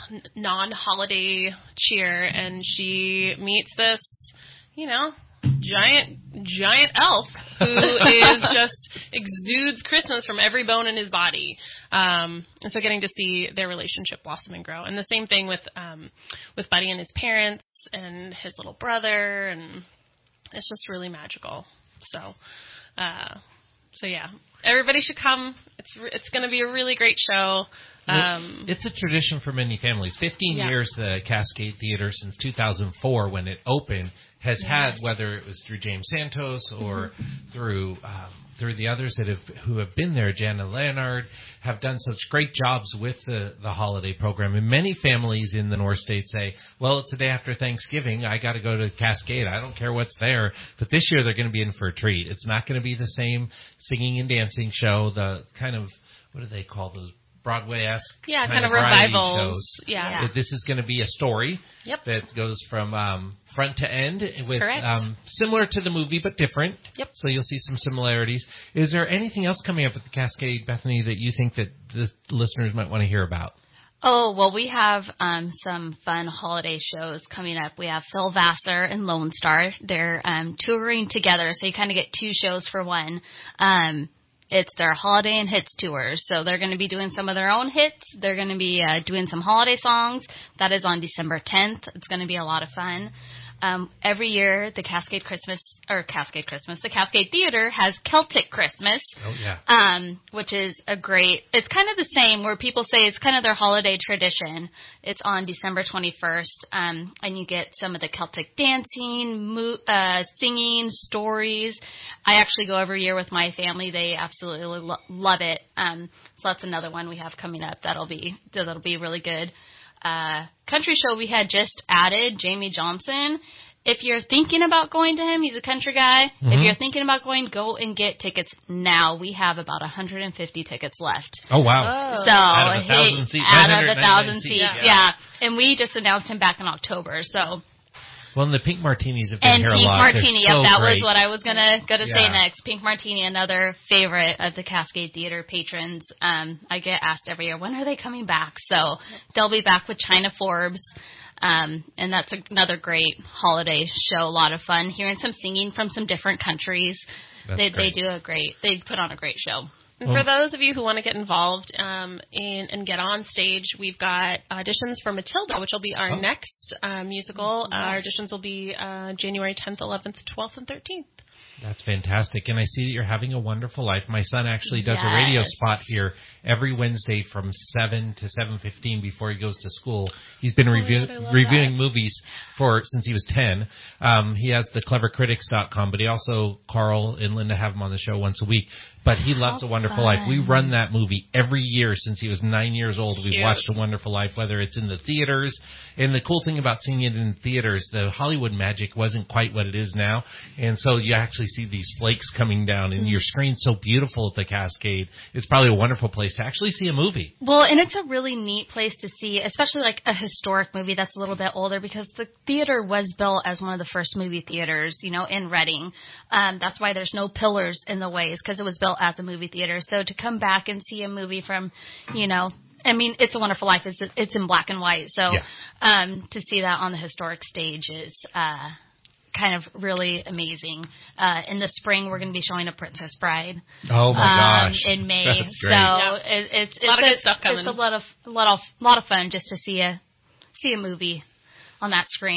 non-holiday cheer, and she meets this, you know, giant, giant elf who is just exudes Christmas from every bone in his body. Um, and so getting to see their relationship blossom and grow. And the same thing with, um, with Buddy and his parents and his little brother, and it's just really magical. So, uh, so yeah, everybody should come. It's, it's going to be a really great show. Um, it's a tradition for many families. Fifteen yeah. years, the Cascade Theater since two thousand four, when it opened, has yeah. had, whether it was through James Santos or mm-hmm. through um, through the others that have who have been there, Jana Leonard, have done such great jobs with the the holiday program. And many families in the North State say, "Well, it's the day after Thanksgiving. I got to go to Cascade. I don't care what's there." But this year, they're going to be in for a treat. It's not going to be the same singing and dancing show. The kind of, what do they call those? Broadway-esque yeah, kind, kind of, of revival shows. Yeah. That this is going to be a story yep. that goes from um, front to end with Correct. um, similar to the movie but different. Yep. So you'll see some similarities. Is there anything else coming up at the Cascade, Bethany, that you think that the listeners might want to hear about? Oh, well, we have um, some fun holiday shows coming up. We have Phil Vassar and Lone Star. They're um, touring together, so you kind of get two shows for one. Um It's their holiday and hits tours. So they're going to be doing some of their own hits. They're going to be uh, doing some holiday songs. That is on December tenth. It's going to be a lot of fun. Um, every year, the Cascade Christmas, or Cascade Christmas, the Cascade Theater has Celtic Christmas. Oh, yeah. Um, which is a great, it's kind of the same where people say it's kind of their holiday tradition. It's on December twenty-first, um, and you get some of the Celtic dancing, mo- uh, singing, stories. I actually go every year with my family. They absolutely lo- love it. Um, so that's another one we have coming up. That'll be, that'll be really good. Uh, country show we had just added, Jamie Johnson. If you're thinking about going to him, he's a country guy. Mm-hmm. If you're thinking about going, go and get tickets now. We have about one hundred fifty tickets left. Oh, wow. Oh. So out of a thousand seats. Out of a thousand seats, yeah. yeah. And we just announced him back in October, so. Well, and the Pink Martinis have been and here Pink a lot. Martini, so yep, that great. was what I was gonna gonna yeah. say next. Pink Martini, another favorite of the Cascade Theater patrons. Um, I get asked every year, when are they coming back? So they'll be back with China Forbes. Um, and that's another great holiday show, a lot of fun. Hearing some singing from some different countries. That's they great. they do a great, they put on a great show. And for those of you who want to get involved um, in and get on stage, we've got auditions for Matilda, which will be our oh. next uh, musical. Uh, our auditions will be uh, January tenth, eleventh, twelfth, and thirteenth. That's fantastic. And I see that you're having a wonderful life. My son actually does yes. a radio spot here every Wednesday from seven to seven fifteen before he goes to school. He's been oh review- God, reviewing that. movies for since he was ten. Um, he has the clever critics dot com, but he also, Carl and Linda have him on the show once a week. But he loves How A Wonderful fun. Life. We run that movie every year since he was nine years old. We've Cute. watched A Wonderful Life, whether it's in the theaters. And the cool thing about seeing it in theaters, the Hollywood magic wasn't quite what it is now. And so you actually see these flakes coming down, and your screen's so beautiful at the Cascade. It's probably a wonderful place to actually see a movie. Well, and it's a really neat place to see, especially like a historic movie that's a little bit older, because the theater was built as one of the first movie theaters, you know, in Reading. Um, that's why there's no pillars in the ways, because it was built as a movie theater. So to come back and see a movie from, you know, I mean, It's a Wonderful Life, it's, it's in black and white. So yeah. um, to see that on the historic stage is uh, kind of really amazing. Uh, in the spring, we're going to be showing A Princess Bride. Oh, my um, gosh. In May. That's great. So Yeah. it, it's, it's a lot of a, good stuff coming. It's a lot of, a lot of, lot of fun just to see a, see a movie on that screen.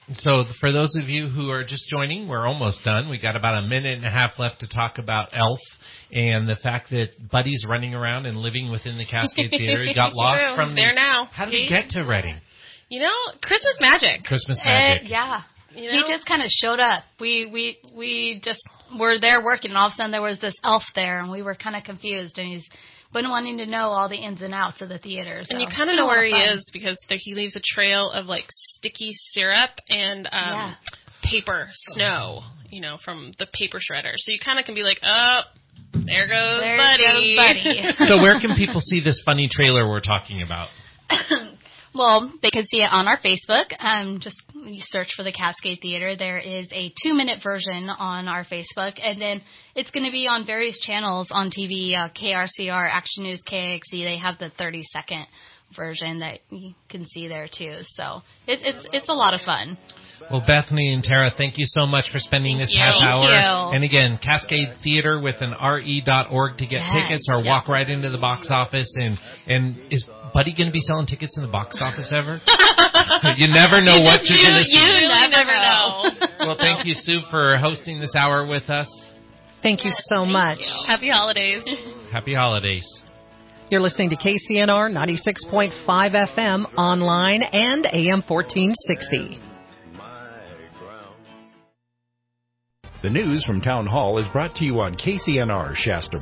So for those of you who are just joining, we're almost done. We got about a minute and a half left to talk about Elf and the fact that Buddy's running around and living within the Cascade Theater. He got lost True. from the... There now. How did he get to Reading? You know, Christmas magic. Christmas magic. Uh, yeah. You know? He just kind of showed up. We we we just were there working, and all of a sudden there was this elf there, and we were kind of confused, and he's been wanting to know all the ins and outs of the theater. So and you kind of know where he is because there, he leaves a trail of, like, sticky syrup and um, yeah. paper snow, you know, from the paper shredder. So you kind of can be like, oh, there goes there Buddy. Goes Buddy. So where can people see this funny trailer we're talking about? Well, they can see it on our Facebook. Um, just you search for the Cascade Theater. There is a two-minute version on our Facebook, and then it's going to be on various channels on T V, uh, K R C R, Action News, K A X E. They have the thirty-second version that you can see there, too. So it, it's it's a lot of fun. Well, Bethany and Tara, thank you so much for spending Thank this you. half Thank hour. you. And again, Cascade Theater with an R E dot org to get Yes. tickets or walk right into the box office. And, and is Buddy going to be selling tickets in the box office ever? You never know you what just, you're you, going to see. You really never know. Well, thank you, Sue, for hosting this hour with us. Thank you so Thank much. you. Happy holidays. Happy holidays. You're listening to K C N R ninety-six point five F M online and A M fourteen sixty. The news from Town Hall is brought to you on K C N R Shasta